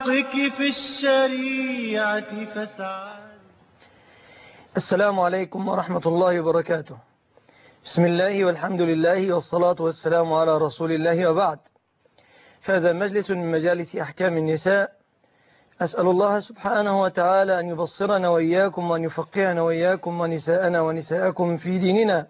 في الشريعة فاسعى. السلام عليكم ورحمة الله وبركاته. بسم الله والحمد لله والصلاة والسلام على رسول الله وبعد. فهذا مجلس من مجالس أحكام النساء. أسأل الله سبحانه وتعالى أن يبصرنا وإياكم وأن يفقهنا وإياكم ونساءنا ونساءكم في ديننا،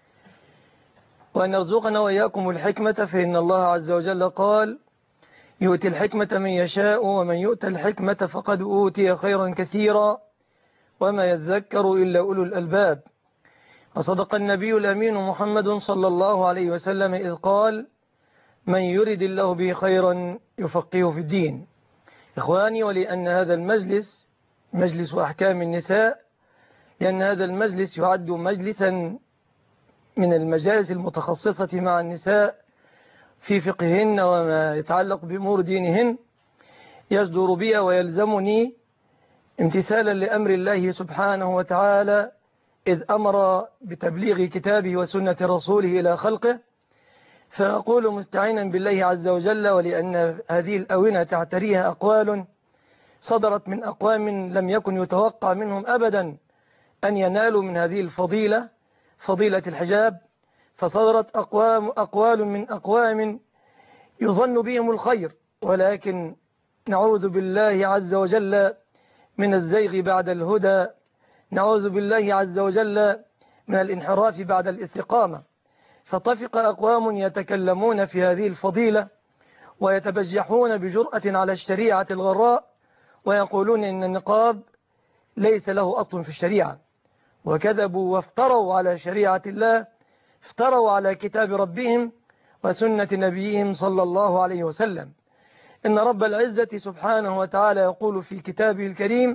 وأن يرزقنا وإياكم الحكمة، فإن الله عز وجل قال: يؤتي الحكمة من يشاء ومن يؤت الحكمة فقد أوتي خيرا كثيرا وما يذكر إلا أولو الألباب. وصدق النبي الأمين محمد صلى الله عليه وسلم إذ قال: من يرد الله به خيرا يفقهه في الدين. إخواني، ولأن هذا المجلس مجلس أحكام النساء، لأن هذا المجلس يعد مجلسا من المجالس المتخصصة مع النساء في فقههن وما يتعلق بأمور دينهن، يصدر بي ويلزمني امتثالا لأمر الله سبحانه وتعالى إذ أمر بتبليغ كتابه وسنة رسوله إلى خلقه، فأقول مستعينا بالله عز وجل، ولأن هذه الأونة تعتريها أقوال صدرت من أقوام لم يكن يتوقع منهم أبدا أن ينالوا من هذه الفضيلة، فضيلة الحجاب، فصدرت أقوال من أقوام يظن بهم الخير، ولكن نعوذ بالله عز وجل من الزيغ بعد الهدى، نعوذ بالله عز وجل من الانحراف بعد الاستقامة. فطفق أقوام يتكلمون في هذه الفضيلة ويتبجحون بجرأة على الشريعة الغراء، ويقولون إن النقاب ليس له أصل في الشريعة، وكذبوا وافتروا على شريعة الله، افتروا على كتاب ربهم وسنة نبيهم صلى الله عليه وسلم. إن رب العزة سبحانه وتعالى يقول في كتابه الكريم: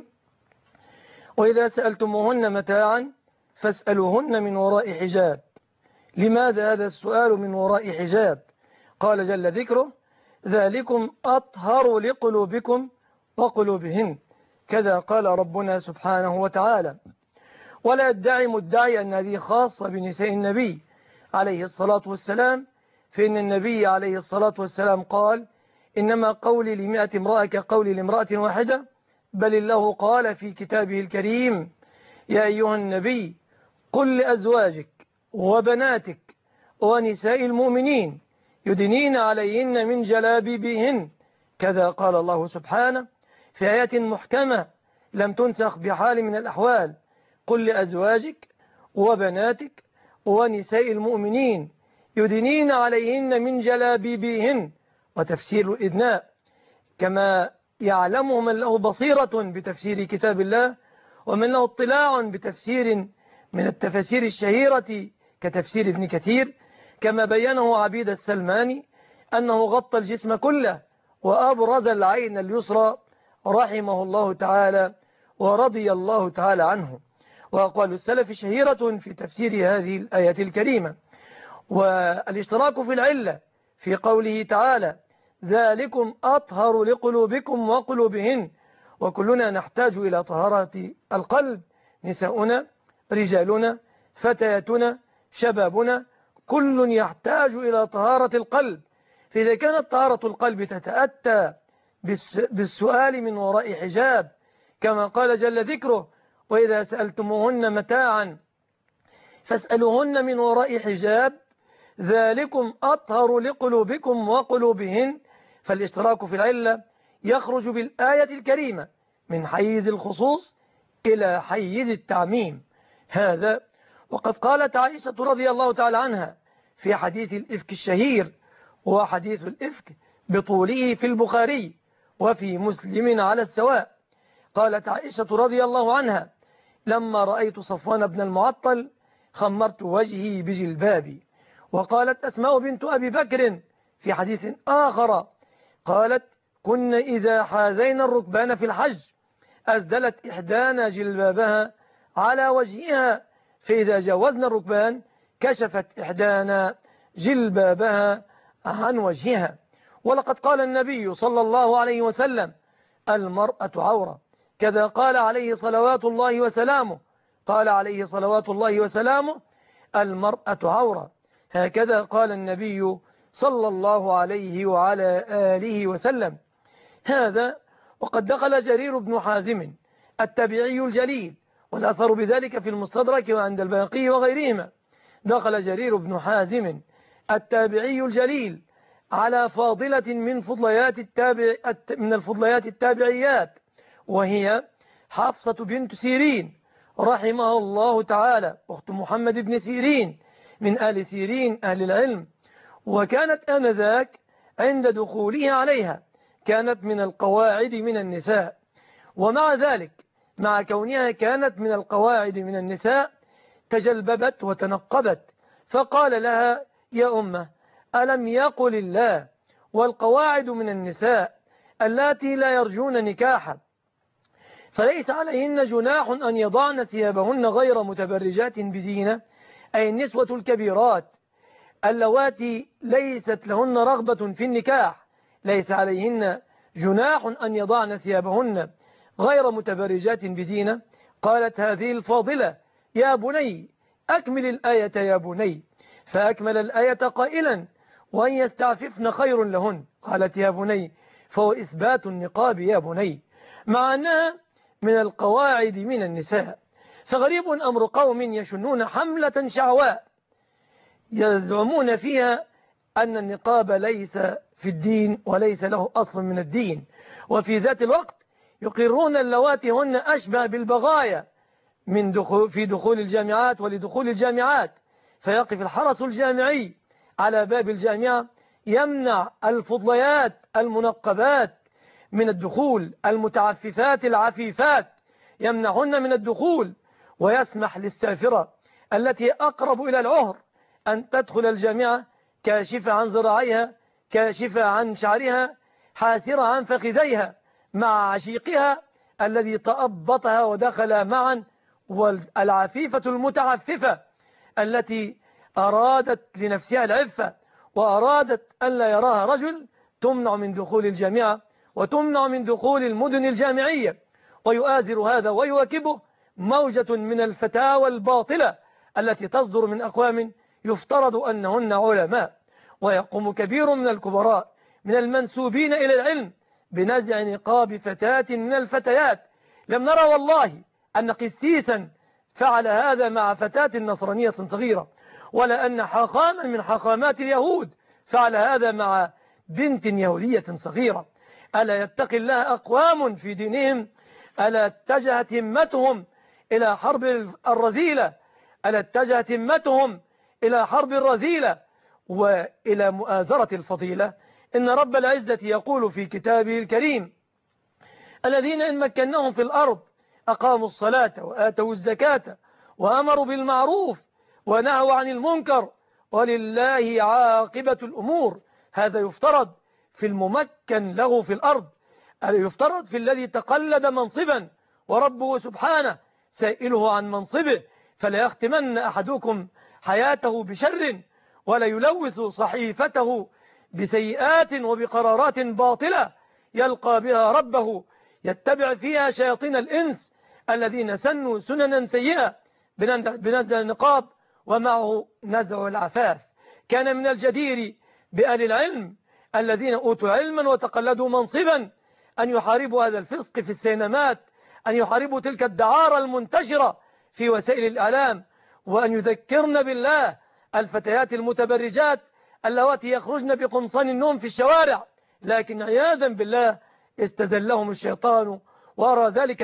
وإذا سألتموهن متاعا فاسألوهن من وراء حجاب. لماذا هذا السؤال من وراء حجاب؟ قال جل ذكره: ذلكم أطهر لقلوبكم وقلوبهن. كذا قال ربنا سبحانه وتعالى. ولا يدعي مدعي أن هذه خاصة بنساء النبي عليه الصلاة والسلام، فإن النبي عليه الصلاة والسلام قال: إنما قولي ل100 امرأة كقولي لامرأة واحدة. بل الله قال في كتابه الكريم: يا أيها النبي قل لأزواجك وبناتك ونساء المؤمنين يدنين عليهن من جلابيبهن. كذا قال الله سبحانه في آية محكمة لم تنسخ بحال من الأحوال: قل لأزواجك وبناتك ونساء المؤمنين يدنين عليهن من جلابيبهن. وتفسير الإدناء كما يعلمه من له بصيرة بتفسير كتاب الله، ومن له اطلاع بتفسير من التفاسير الشهيرة كتفسير ابن كثير، كما بينه عبيد السلماني أنه غطى الجسم كله وأبرز العين اليسرى رحمه الله تعالى ورضي الله تعالى عنه. وأقوال السلف شهيرة في تفسير هذه الآية الكريمة. والاشتراك في العلة في قوله تعالى: ذلكم أطهر لقلوبكم وقلوبهن. وكلنا نحتاج إلى طهارة القلب، نساؤنا، رجالنا، فتياتنا، شبابنا، كل يحتاج إلى طهارة القلب. فإذا كانت طهارة القلب تتأتى بالسؤال من وراء حجاب، كما قال جل ذكره: وإذا سألتموهن متاعا فاسألوهن من وراء حجاب ذلكم أطهر لقلوبكم وقلوبهن. فالاشتراك في العلة يخرج بالآية الكريمة من حيز الخصوص إلى حيز التعميم. هذا وقد قالت عائشة رضي الله تعالى عنها في حديث الإفك الشهير، وهو حديث الإفك بطوله في البخاري وفي مسلم على السواء. قالت عائشة رضي الله عنها: لما رأيت صفوان بن المعطل خمرت وجهي بجلبابي. وقالت أسماء بنت أبي بكر في حديث آخر، قالت: كنا إذا حاذينا الركبان في الحج أسدلت إحدانا جلبابها على وجهها، فإذا جاوزنا الركبان كشفت إحدانا جلبابها عن وجهها. ولقد قال النبي صلى الله عليه وسلم: المرأة عورة. كذا قال عليه صلوات الله وسلامه، قال عليه صلوات الله وسلامه: المرأة عورة. هكذا قال النبي صلى الله عليه وعلى آله وسلم. هذا وقد دخل جرير بن حازم التابعي الجليل، والأثر بذلك في المستدرك وعند الباقي وغيرهما. دخل جرير بن حازم التابعي الجليل على فاضلة من الفضليات التابعيات، وهي حفصة بنت سيرين رحمها الله تعالى، أخت محمد بن سيرين من آل سيرين أهل العلم. وكانت آنذاك عند دخوله عليها كانت من القواعد من النساء، ومع ذلك مع كونها كانت من القواعد من النساء تجلببت وتنقبت، فقال لها: يا أمة، ألم يقل الله والقواعد من النساء اللاتي لا يرجون نكاحا فليس عليهن جناح أن يضعن ثيابهن غير متبرجات بزينة، أي النسوة الكبيرات اللواتي ليست لهن رغبة في النكاح ليس عليهن جناح أن يضعن ثيابهن غير متبرجات بزينة. قالت هذه الفاضلة: يا بني أكمل الآية يا بني، فأكمل الآية قائلا: وأن يستعففن خير لهن. قالت: يا بني، فهو إثبات النقاب يا بني، مع أنها من القواعد من النساء. فغريب أمر قوم يشنون حملة شعواء يزعمون فيها أن النقاب ليس في الدين وليس له أصل من الدين، وفي ذات الوقت يقرون اللواتي هن أشبه بالبغايا في دخول الجامعات ولدخول الجامعات، فيقف الحرس الجامعي على باب الجامعة يمنع الفضليات المنقبات من الدخول، المتعففات العفيفات يمنعهن من الدخول، ويسمح للسافرة التي أقرب إلى العهر أن تدخل الجامعة كاشفة عن ذراعيها، كاشفة عن شعرها، حاسرة عن فخذيها، مع عشيقها الذي تأبطها ودخل معا، والعفيفة المتعففة التي أرادت لنفسها العفة وأرادت أن لا يراها رجل تمنع من دخول الجامعة وتمنع من دخول المدن الجامعية. ويؤازر هذا ويواكبه موجة من الفتاوى الباطلة التي تصدر من أقوام يفترض أنهن علماء، ويقوم كبير من الكبراء من المنسوبين إلى العلم بنزع نقاب فتاة من الفتيات. لم نرى والله أن قسيسا فعل هذا مع فتاة نصرانية صغيرة، ولا أن حاخاما من حاخامات اليهود فعل هذا مع بنت يهودية صغيرة. ألا يتقي الله أقوام في دينهم؟ ألا اتجهت همتهم إلى حرب الرذيلة؟ ألا اتجهت همتهم إلى حرب الرذيلة وإلى مؤازرة الفضيلة؟ إن رب العزة يقول في كتابه الكريم: الذين إن مكناهم في الأرض أقاموا الصلاة وآتوا الزكاة وأمروا بالمعروف ونهوا عن المنكر ولله عاقبة الأمور. هذا يفترض في الممكن له في الأرض، يفترض في الذي تقلد منصبا وربه سبحانه سائله عن منصبه، فلا يختمن أحدكم حياته بشر ولا يلوث صحيفته بسيئات وبقرارات باطلة يلقى بها ربه يتبع فيها شياطين الإنس الذين سنوا سننا سيئة بنزع النقاب ومعه نزع العفاف. كان من الجدير بأهل العلم الذين أوتوا علما وتقلدوا منصبا أن يحاربوا هذا الفسق في السينمات، أن يحاربوا تلك الدعارة المنتشرة في وسائل الإعلام، وأن يذكرن بالله الفتيات المتبرجات اللواتي يخرجن بقمصان النوم في الشوارع، لكن عياذا بالله استزلهم الشيطان وأرى ذلك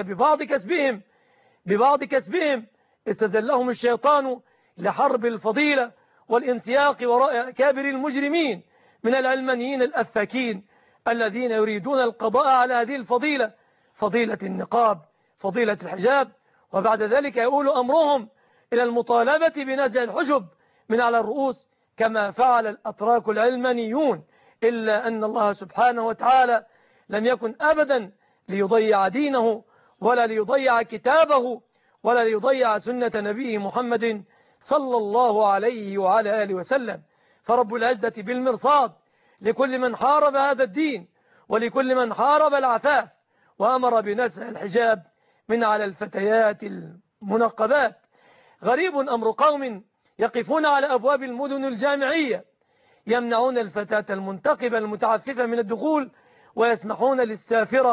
ببعض كسبهم استزلهم الشيطان لحرب الفضيلة والانسياق وراء كابر المجرمين من العلمانيين الأفاكين الذين يريدون القضاء على هذه الفضيلة، فضيلة النقاب، فضيلة الحجاب، وبعد ذلك يقول أمرهم إلى المطالبة بنزع الحجب من على الرؤوس كما فعل الأتراك العلمانيون. إلا أن الله سبحانه وتعالى لم يكن أبدا ليضيع دينه ولا ليضيع كتابه ولا ليضيع سنة نبيه محمد صلى الله عليه وعلى آله وسلم. فرب العزة بالمرصاد لكل من حارب هذا الدين ولكل من حارب العفاف وأمر بنزع الحجاب من على الفتيات المنقبات. غريب أمر قوم يقفون على أبواب المدن الجامعية يمنعون الفتاة المنتقبة المتعففة من الدخول، ويسمحون للسافرة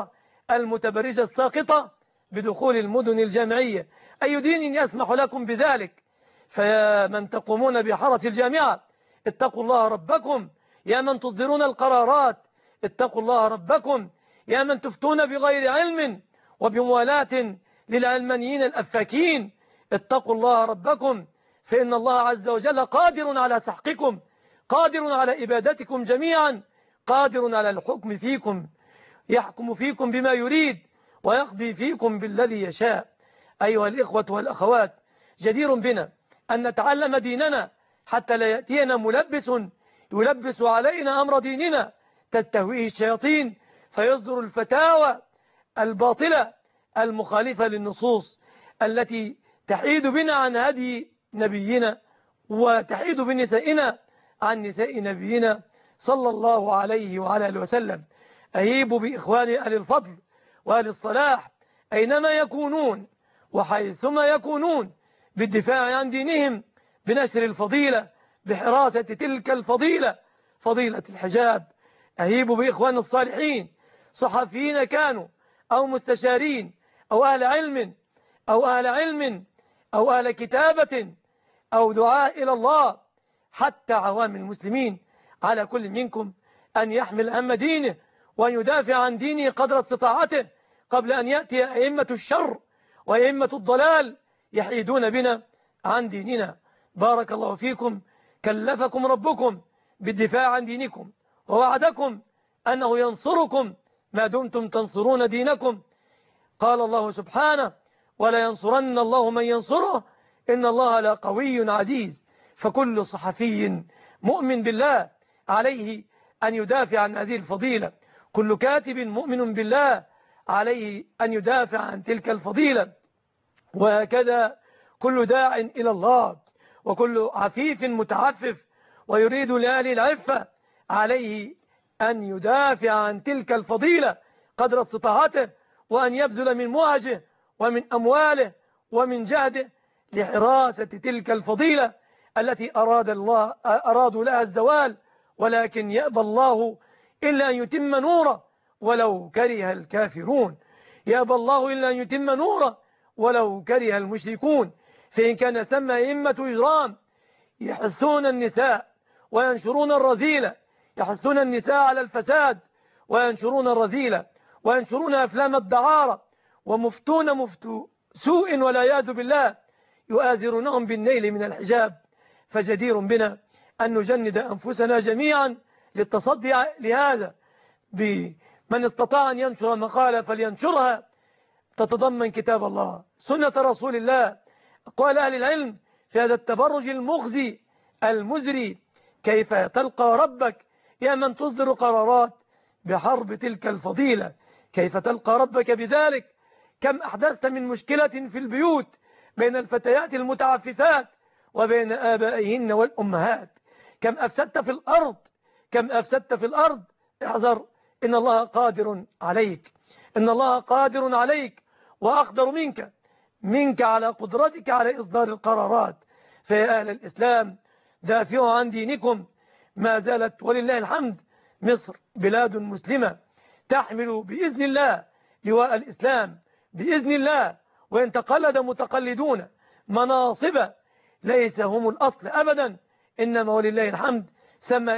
المتبرجة الساقطة بدخول المدن الجامعية. أي دين يسمح لكم بذلك؟ فيا من تقومون بحرس الجامعة اتقوا الله ربكم، يا من تصدرون القرارات اتقوا الله ربكم، يا من تفتون بغير علم وبموالاة للعلمانيين الأفاكين اتقوا الله ربكم، فإن الله عز وجل قادر على سحقكم، قادر على إبادتكم جميعا، قادر على الحكم فيكم، يحكم فيكم بما يريد ويقضي فيكم بالذي يشاء. أيها الإخوة والأخوات، جدير بنا أن نتعلم ديننا حتى لا يأتينا ملبس يلبس علينا أمر ديننا تستهويه الشياطين فيصدر الفتاوى الباطلة المخالفة للنصوص التي تحيد بنا عن هدي نبينا وتحيد بنسائنا عن نساء نبينا صلى الله عليه وعلى آله وسلم. أهيب بإخواني أهل الفضل وأهل الصلاح أينما يكونون وحيثما يكونون بالدفاع عن دينهم، بنشر الفضيلة، بحراسة تلك الفضيلة، فضيلة الحجاب. أهيب بإخوان الصالحين، صحفيين كانوا أو مستشارين أو أهل علم أو أهل كتابة أو دعاء إلى الله، حتى عوام المسلمين، على كل منكم أن يحمل هم دينه وأن يدافع عن دينه قدر استطاعته قبل أن يأتي أئمة الشر وأئمة الضلال يحيدون بنا عن ديننا. بارك الله فيكم. كلفكم ربكم بالدفاع عن دينكم ووعدكم أنه ينصركم ما دمتم تنصرون دينكم. قال الله سبحانه: ولا ينصرن الله من ينصره إن الله لقوي عزيز. فكل صحفي مؤمن بالله عليه أن يدافع عن هذه الفضيلة، كل كاتب مؤمن بالله عليه أن يدافع عن تلك الفضيلة، وهكذا كل داع إلى الله وكل عفيف متعفف ويريد لأهل العفة عليه أن يدافع عن تلك الفضيلة قدر استطاعته، وأن يبذل من موهجه ومن أمواله ومن جهده لحراسة تلك الفضيلة التي أرادوا لها الزوال، ولكن يأبى الله إلا أن يتم نوره ولو كره الكافرون. يأبى الله إلا أن يتم نوره ولو كره المشركون. فإن كان ثم أئمة إجرام يحثون النساء وينشرون الرذيلة، يحثون النساء على الفساد وينشرون الرذيلة وينشرون أفلام الدعارة، ومفتون مفتو سوء والعياذ بالله يؤازرونهم بالنيل من الحجاب، فجدير بنا أن نجند أنفسنا جميعا للتصدي لهذا. بمن استطاع أن ينشر مقالة فلينشرها تتضمن كتاب الله، سنة رسول الله، أقوال أهل العلم في هذا التبرج المخزي المزري. كيف تلقى ربك يا من تصدر قرارات بحرب تلك الفضيلة؟ كيف تلقى ربك بذلك؟ كم أحدثت من مشكلة في البيوت بين الفتيات المتعففات وبين آبائهن والأمهات. كم أفسدت في الأرض، كم أفسدت في الأرض. احذر، إن الله قادر عليك، إن الله قادر عليك وأقدر منك على قدرتك على إصدار القرارات. فيا أهل الإسلام، دافعوا عن دينكم. ما زالت ولله الحمد مصر بلاد مسلمة تحمل بإذن الله لواء الإسلام بإذن الله، وإن تقلد متقلدون مناصب ليس هم الأصل أبدا، إنما ولله الحمد ثم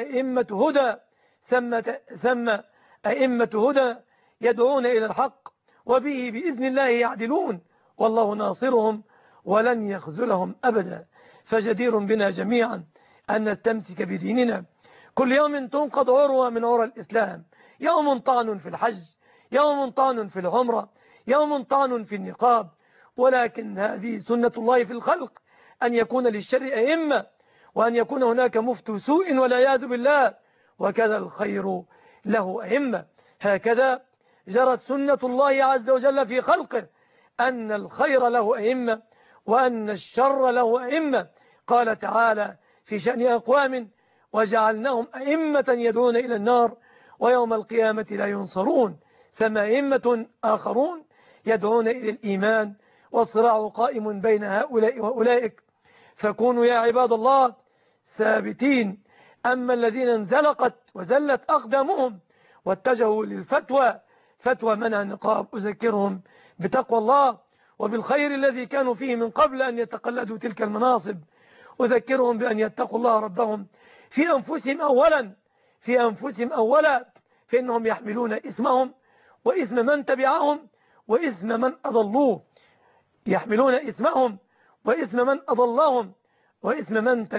أئمة هدى يدعون إلى الحق وبه بإذن الله يعدلون، والله ناصرهم ولن يخذلهم أبدا. فجدير بنا جميعا أن نستمسك بديننا. كل يوم تنقض عروة من عروة الإسلام، يوم طعن في الحج، يوم طعن في العمرة، يوم طعن في النقاب، ولكن هذه سنة الله في الخلق، أن يكون للشر أئمة وأن يكون هناك مفتو سوء والعياذ بالله، وكذا الخير له أئمة. هكذا جرت سنة الله عز وجل في خلقه، أن الخير له أئمة وأن الشر له أئمة. قال تعالى في شأن أقوام: وجعلناهم أئمة يدعون إلى النار ويوم القيامة لا ينصرون. ثم أئمة آخرون يدعون إلى الإيمان، والصراع قائم بين هؤلاء وأولئك. فكونوا يا عباد الله ثابتين. أما الذين انزلقت وزلت أقدامهم واتجهوا للفتوى فتوى منع النقاب، أذكرهم بتقوى الله وبالخير الذي كانوا فيه من قبل أن يتقلدوا تلك المناصب. أذكرهم بأن يتقوا الله ربهم في أنفسهم أولا، في أنفسهم أولا، فإنهم يحملون اسمهم واسم من تبعهم واسم من أضلوه، يحملون اسمهم واسم من أضلهم واسم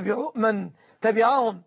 من تبعهم.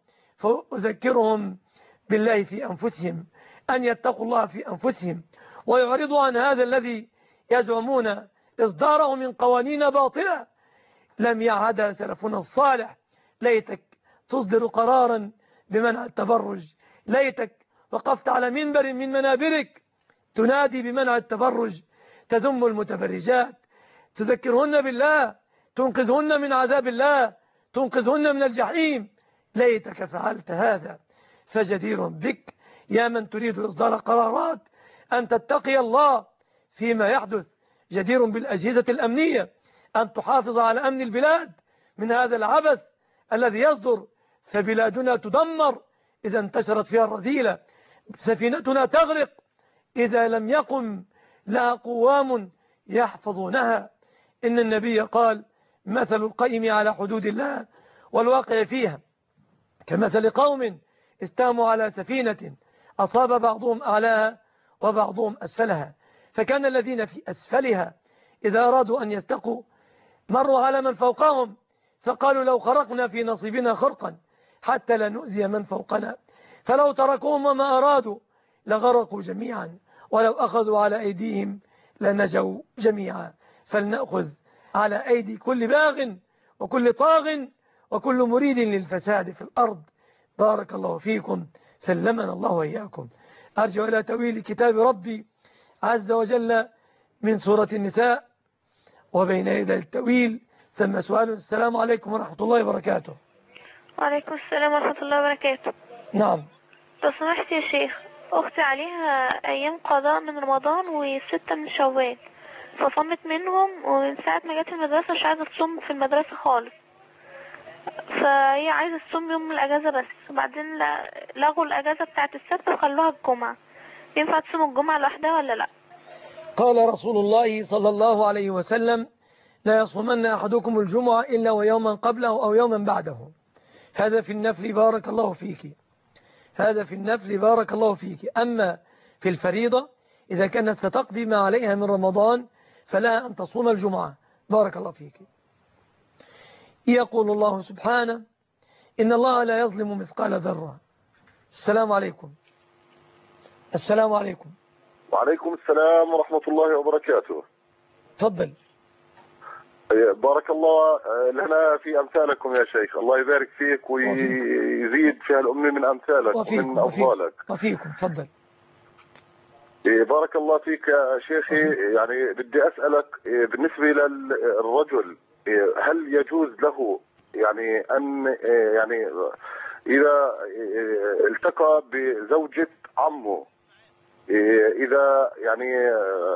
فأذكرهم بالله في أنفسهم، أن يتقوا الله في أنفسهم ويعرضوا عن هذا الذي يزعمون إصداره من قوانين باطلة لم يعهدها سلفنا الصالح. ليتك تصدر قرارا بمنع التبرج، ليتك وقفت على منبر من منابرك تنادي بمنع التبرج، تذم المتبرجات، تذكرهن بالله، تنقذهن من عذاب الله، تنقذهن من الجحيم. ليتك فعلت هذا. فجدير بك يا من تريد إصدار قرارات أن تتقي الله فيما يحدث، جدير بالأجهزة الأمنية أن تحافظ على أمن البلاد من هذا العبث الذي يصدر. فبلادنا تدمر إذا انتشرت فيها الرذيلة، سفينتنا تغرق إذا لم يقم لها قوام يحفظونها. إن النبي قال: مثل القائم على حدود الله والواقع فيها كمثل قوم استاموا على سفينة أصاب بعضهم أعلاها وبعضهم أسفلها، فكان الذين في أسفلها إذا أرادوا أن يستقوا مروا على من فوقهم فقالوا: لو خرقنا في نصيبنا خرقا حتى لا نؤذي من فوقنا، فلو تركوهم وما أرادوا لغرقوا جميعا، ولو أخذوا على أيديهم لنجوا جميعا. فلنأخذ على أيدي كل باغ وكل طاغ وكل مريد للفساد في الأرض. بارك الله فيكم، سلمنا الله وإياكم. أرجو إلى تأويل كتاب ربي عز وجل من سورة النساء، وبين يدي التأويل ثم سؤال. السلام عليكم ورحمة الله وبركاته. وعليكم السلام ورحمة الله وبركاته. نعم. لو سمحت يا شيخ، أختي عليها أيام قضاء من رمضان وستة من شوال، فصمت منهم، ومن ساعة ما جت المدرسة مش عايزة تصوم في المدرسة خالص، فهي عايزة تصوم يوم الأجازة بس، وبعدين لغوا الأجازة بتاعة السبت وخلوها الجمعة. ينفع تصوم الجمعة لوحدها ولا لا؟ قال رسول الله صلى الله عليه وسلم: لا يصومن أحدكم الجمعة إلا ويوما قبله أو يوما بعده. هذا في النفل بارك الله فيك، هذا في النفل بارك الله فيك. أما في الفريضة إذا كانت ستقضي ما عليها من رمضان فلا أن تصوم الجمعة. بارك الله فيك. يقول الله سبحانه: إن الله لا يظلم مثقال ذرة. السلام عليكم. السلام عليكم. وعليكم السلام ورحمة الله وبركاته. تفضل. بارك الله لنا في أمثالكم يا شيخ، الله يبارك فيك ويزيد في الأمة من أمثالك ومن أفضالك. وفيكم. تفضل. بارك الله فيك يا شيخي. يعني بدي أسألك بالنسبة للرجل، هل يجوز له يعني أن يعني إذا التقى بزوجة عمه، إذا يعني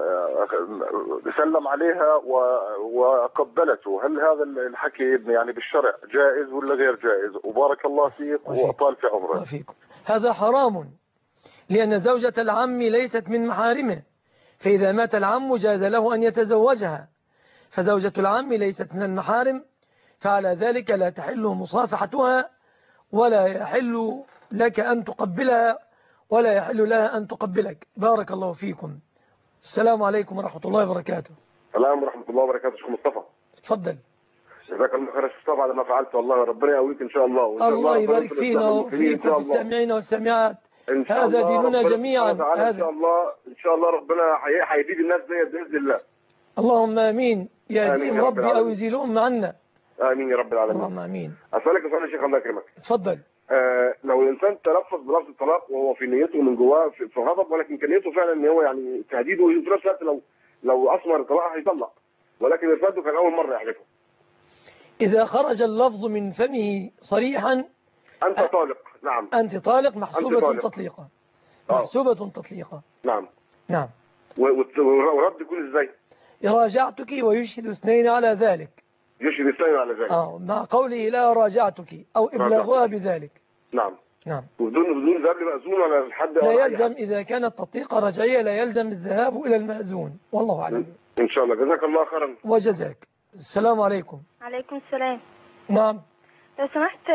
سلم عليها وقبلته، هل هذا الحكي يعني بالشرع جائز ولا غير جائز؟ وبارك الله فيك وأطال في عمرك. وفيكم. هذا حرام، لأن زوجة العم ليست من محارمه، فإذا مات العم جاز له أن يتزوجها، فزوجة العم ليست من المحارم، فعلى ذلك لا تحل مصافحتها ولا يحل لك أن تقبلها ولا يحل لها أن تقبلك. بارك الله فيكم. السلام عليكم ورحمة الله وبركاته. السلام ورحمة الله وبركاته. شيخ مصطفى، تفضل. جزاك الله خير يا شيخ مصطفى على ما فعلت، والله ربنا يقويك إن شاء الله. الله يبارك فينا وفيكم في السامعين والسامعات. هذا ديننا جميعا. إن شاء الله ربنا هيزيد الناس دي بإذن الله. اللهم آمين. يهديهم ربي أو يزيلهم عنا. آمين يا رب العالمين. اللهم آمين. أسألك سؤال يا شيخ الله يكرمك. اتفضل. لو الإنسان تلفظ بلفظ الطلاق وهو في نيته من جواه في غضب، ولكن كان نيته فعلا إن هو يعني تهديده، وفي نفس الوقت لو أثمر الطلاق هيطلق، ولكن إرفاده كان أول مرة يحلفه. إذا خرج اللفظ من فمه صريحا: أنت طالق. نعم. أنت طالق، محسوبة تطليقة. محسوبة تطليقة. نعم. نعم. ورد يكون إزاي؟ راجعتك ويشهد اثنين على ذلك. يشهد اثنين على ذلك. مع قوله لا راجعتك أو إبلاغها بذلك. نعم. نعم. بدون ذهاب لمأذون ولا لحد لا ولا أي يلزم حد. إذا كانت تطبيقة رجعية لا يلزم الذهاب إلى المأذون، والله أعلم. إن شاء الله. جزاك الله خيرا. وجزاك. السلام عليكم. عليكم السلام. نعم. لو سمحت،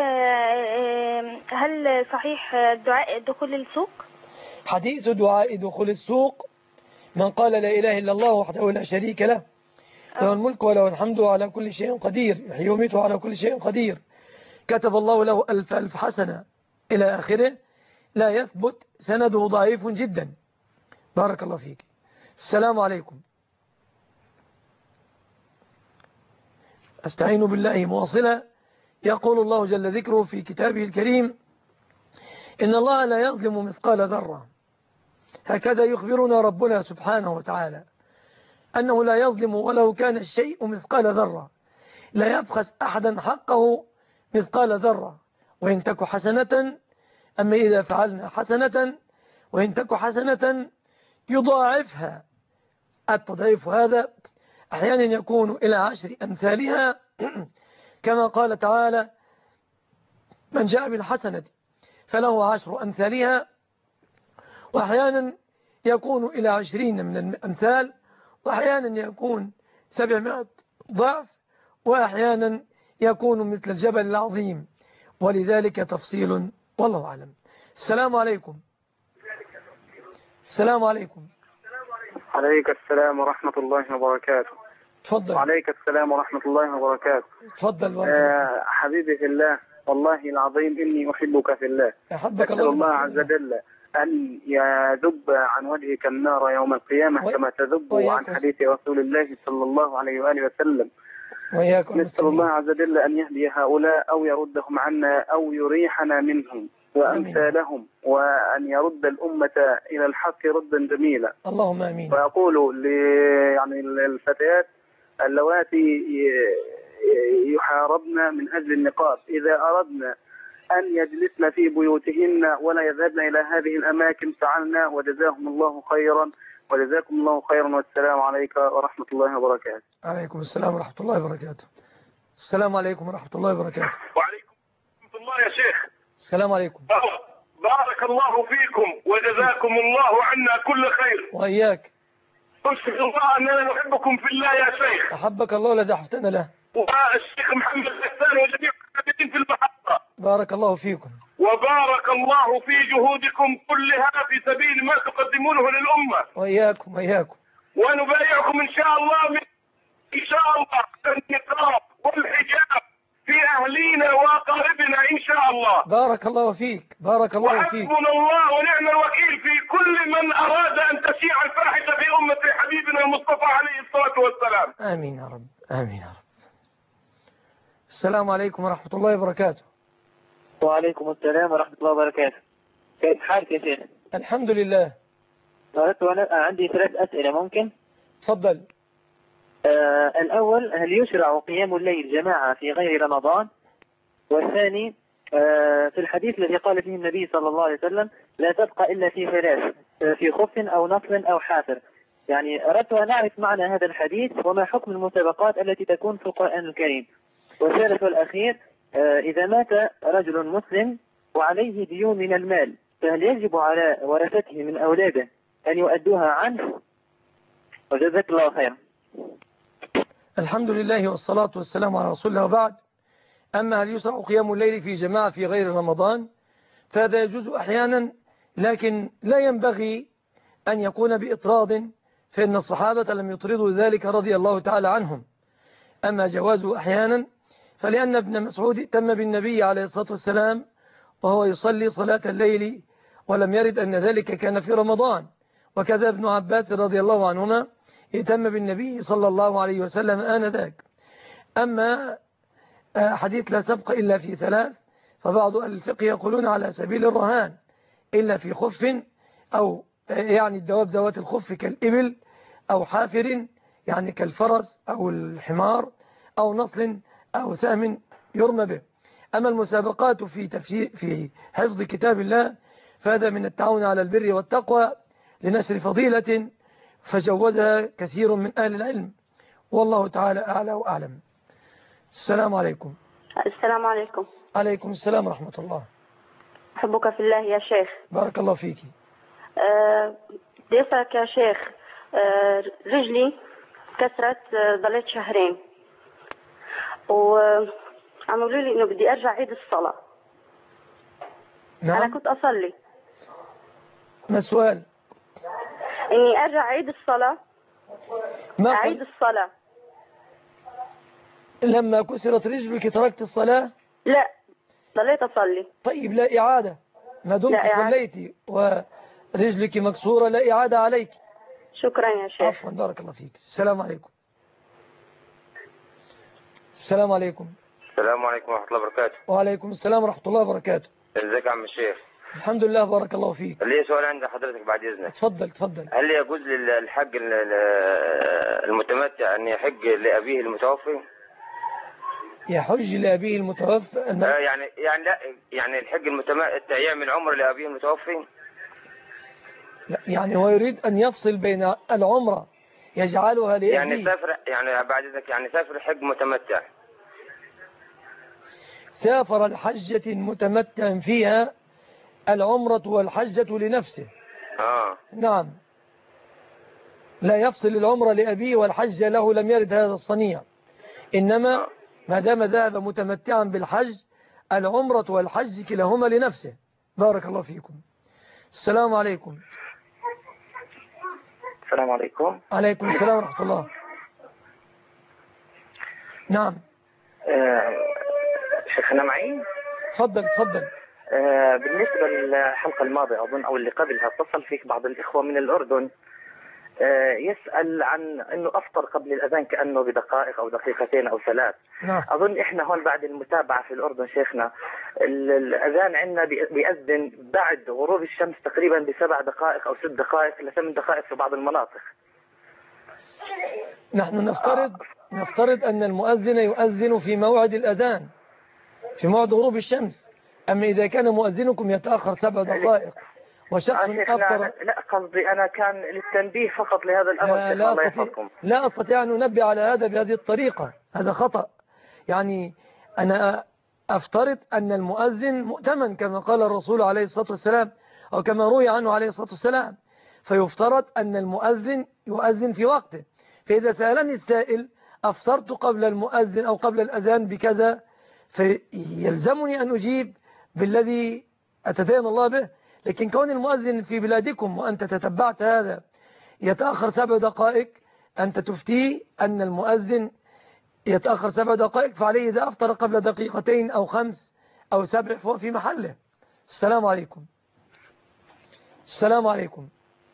هل صحيح دعاء دخول السوق؟ حديث دعاء دخول السوق: من قال لا إله إلا الله وحده لا شريك له له الملك وله الحمد على كل شيء قدير يحيي ويميت على كل شيء قدير كتب الله له 1000 حسنة إلى آخره، لا يثبت، سنده ضعيف جدا. بارك الله فيك. السلام عليكم. أستعين بالله مواصلة. يقول الله جل ذكره في كتابه الكريم: إن الله لا يظلم مثقال ذرة. هكذا يخبرنا ربنا سبحانه وتعالى أنه لا يظلم ولو كان الشيء مثقال ذرة، لا يبخس أحدا حقه مثقال ذرة، وإن تك حسنة، أما إذا فعلنا حسنة وإن تك حسنة يضاعفها. التضعيف هذا أحيانا يكون إلى 10 أمثالها كما قال تعالى: من جاء بالحسنة فله 10 أمثالها، وأحيانا يكون إلى 20 من الأمثال، وأحيانا يكون 700 ضعف، وأحيانا يكون مثل الجبل العظيم، ولذلك تفصيل، والله أعلم. السلام عليكم. السلام عليكم. عليك السلام ورحمة الله وبركاته. تفضل. وعليك السلام ورحمة الله وبركاته. تفضل. حبيبي في الله، والله العظيم إني أحبك في الله. أحبك أسأل الله عز وجل أن يذب عن وجهك النار يوم القيامة كما تذب عن حديث رسول الله صلى الله عليه وآله وسلم. نسأل الله عز وجل أن يهدي هؤلاء أو يردهم عنا أو يريحنا منهم وأمثالهم، وأن يرد الأمة إلى الحق ردا جميلا. اللهم آمين. وأقول يعني الفتيات اللواتي يحاربن من أجل النقاب، إذا أردنا أن يجلسن في بيوتهن ولا يذهبن إلى هذه الأماكن فعلنا، وجزاهم الله خيرا وجزاكم الله خيرا. والسلام عليكم ورحمة الله وبركاته. عليكم السلام ورحمة الله وبركاته. السلام عليكم ورحمة الله وبركاته. وعليكم ورحمة الله يا شيخ. السلام عليكم. بارك الله فيكم وجزاكم الله عنا كل خير. وإياك. أشهد الله أننا نحبكم في الله يا شيخ. أحبك الله الذي أحببتنا له. والشيخ محمد حسان وجميع العاملين في المحطة. بارك الله فيكم. وبارك الله في جهودكم كلها في سبيل ما تقدمونه للأمة. وإياكم وإياكم. ونبايعكم إن شاء الله إن شاء الله النقاب والحجاب في أهلينا وأقاربنا إن شاء الله. بارك الله فيك. بارك الله فيك. وحسبنا الله ونعم الوكيل في كل من أراد أن تشيع الفاحشة في أمة حبيبنا المصطفى عليه الصلاة والسلام. آمين يا رب. آمين يا رب. السلام عليكم ورحمة الله وبركاته. وعليكم السلام ورحمة الله وبركاته. كيف حالك يا شيخ؟ الحمد لله. أنا عندي 3 أسئلة ممكن؟ تفضل. الأول، هل يشرع قيام الليل جماعة في غير رمضان؟ والثاني، في الحديث الذي قال فيه النبي صلى الله عليه وسلم: لا تبقى إلا في 3، في خف أو نصل أو حافر. يعني أردت أن أعرف معنى هذا الحديث وما حكم المسابقات التي تكون في القرآن الكريم. والثالث والأخير، إذا مات رجل مسلم وعليه ديون من المال، فهل يجب على ورثته من أولاده أن يؤدوها عنه؟ وجزاك الله خيرا. الحمد لله والصلاة والسلام على رسول الله، وبعد. أما هل يشرع قيام الليل في جماعة في غير رمضان، فهذا يجوز أحيانا، لكن لا ينبغي أن يكون بإطراد، فإن الصحابة لم يطردوا ذلك رضي الله تعالى عنهم. أما جوازه أحيانا فلأن ابن مسعود تم بالنبي عليه الصلاة والسلام وهو يصلي صلاة الليل، ولم يرد أن ذلك كان في رمضان. وكذا ابن عباس رضي الله عنهما يتم بالنبي صلى الله عليه وسلم آنذاك. أما حديث لا سبق إلا في 3، فبعض أهل الفقه يقولون على سبيل الرهان، إلا في خف، أو يعني الدواب ذوات الخف كالإبل، أو حافر يعني كالفرس أو الحمار، أو نصل أو سهم يرمى به. أما المسابقات في حفظ كتاب الله فهذا من التعاون على البر والتقوى لنشر فضيلة، فجوزها كثير من أهل العلم، والله تعالى أعلى وأعلم. السلام عليكم. السلام عليكم. عليكم السلام ورحمة الله. أحبك في الله يا شيخ. بارك الله فيك. بدي أسألك يا شيخ، رجلي كسرت، ضليت شهرين وعملوا لي إنه بدي أرجع عيد الصلاة. نعم. أنا كنت أصلي. ما السؤال؟ إني أرجع عيد الصلاة. ما أعيد الصلاة. لما كسرت رجلك تركت الصلاة؟ لا، ضليت أصلي. طيب لا إعادة، ما دمت صليتي ورجلك مكسورة لا إعادة عليك. شكرا يا شيخ. عفوا، بارك الله فيك. السلام عليكم. السلام عليكم. السلام عليكم ورحمة الله وبركاته. وعليكم السلام ورحمة الله وبركاته. ازيك يا عم الشيخ؟ الحمد لله، بارك الله فيك. لي سؤال عند حضرتك بعد إذنك. تفضل. هل يجوز للحج المتمتع أن يحج لأبيه المتوفي؟ يحج لأبيه المتوفى؟ يعني الحج المتمتع يعمل عمره لأبيه المتوفي؟ لا، يعني هو يريد أن يفصل بين العمرة يجعلها لأبيه. يعني سافر، يعني بعد ذلك يعني سافر حج متمتع. سافر الحجة متمتع فيها العمرة والحجة لنفسه. نعم، لا يفصل العمرة لأبيه والحج له، لم يرد هذا الصنيع. إنما ما دام ذهب متمتعا بالحج، العمرة والحج كلاهما لنفسه. بارك الله فيكم. السلام عليكم. السلام عليكم. عليكم السلام ورحمة الله. نعم. شيخنا معي؟ تفضل. بالنسبة للحلقة الماضية أظن أو اللي قبلها اتصل فيك بعض الإخوة من الأردن يسأل عن أنه أفطر قبل الأذان كأنه بدقائق أو دقيقتين أو ثلاث. نعم. أظن إحنا هون بعد المتابعة في الأردن شيخنا الأذان عندنا بيأذن بعد غروب الشمس تقريبا ب7 دقائق أو 6 دقائق إلى 8 دقائق في بعض المناطق. نحن نفترض أن المؤذن يؤذن في موعد الأذان، في موعد غروب الشمس. أما إذا كان مؤذنكم يتأخر 7 دقائق وشخص أفطر، لا قصدي أنا كان للتنبيه فقط لهذا الأمر. لا أستطيع أن أنبه على هذا بهذه الطريقة، هذا خطأ. يعني أنا أفترض أن المؤذن مؤتمن كما قال الرسول عليه الصلاة والسلام أو كما روي عنه عليه الصلاة والسلام، فيفترض أن المؤذن يؤذن في وقته. فإذا سألني السائل أفطرت قبل المؤذن أو قبل الأذان بكذا، فيلزمني أن أجيب بالذي أتدين الله به. لكن كون المؤذن في بلادكم وأنت تتبعت هذا يتأخر 7 دقائق، أنت تفتي أن المؤذن يتأخر 7 دقائق، فعليه إذا أفطر قبل دقيقتين أو 5 أو 7 فهو في محله. السلام عليكم. السلام عليكم.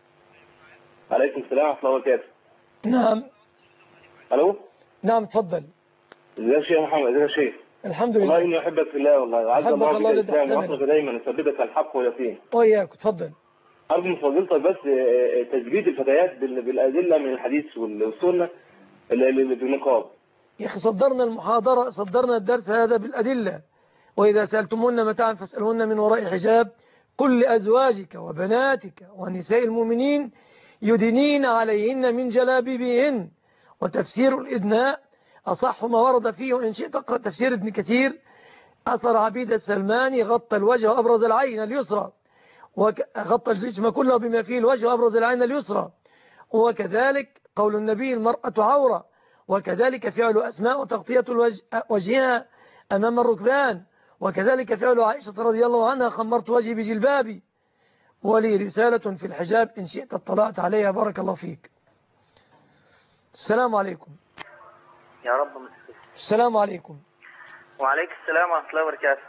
عليكم السلام ورحمة الله وبركاته. نعم. ألو. نعم تفضل. ازيك يا شيخ محمد؟ ازيك يا شيخ؟ الحمد لله. والله إني أحبك في الله والله. عز الله الإسلام وأطلق دايما يثبتك الحق واليقين. وإياك. تفضل. أرجو من فضيلتك بس تثبيت الفتيات بالأدلة من الحديث والسنة بالنقاب. يا أخي صدرنا المحاضرة، صدرنا الدرس هذا بالأدلة. وإذا سألتمون متاعا فاسألهن من وراء حجاب. قل لأزواجك وبناتك ونساء المؤمنين يدنين عليهن من جلابيبهن. وتفسير الإدناء أصح ما ورد فيه، وإن شئت تقرأ تفسير ابن كثير. أثر عبيد السلماني غطى الوجه وأبرز العين اليسرى، وغطى الجسم كله بما فيه الوجه وأبرز العين اليسرى. وكذلك قول النبي المرأة عورة. وكذلك فعل أسماء وتغطية وجهها أمام الركبان. وكذلك فعل عائشة رضي الله عنها خمرت وجهي بجلبابي. ولي رسالة في الحجاب إن شئت اطلعت عليها. بارك الله فيك. السلام عليكم. يا رب. السلام عليكم. وعليك السلام ورحمة الله وبركاته.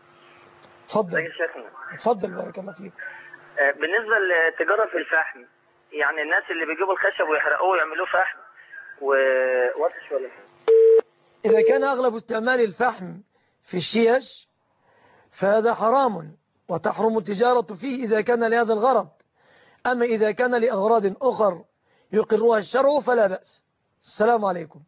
تفضل يا شيخنا. تفضل بارك الله فيك. بالنسبة للتجارة في الفحم، يعني الناس اللي بيجيبوا الخشب ويحرقوه ويعملوه فحم ووطش ولا؟ إذا كان أغلب استعمال الفحم في الشيش فهذا حرام، وتحرم التجارة فيه إذا كان لهذا الغرض. أما إذا كان لأغراض أخر يقرها الشرع فلا بأس. السلام عليكم.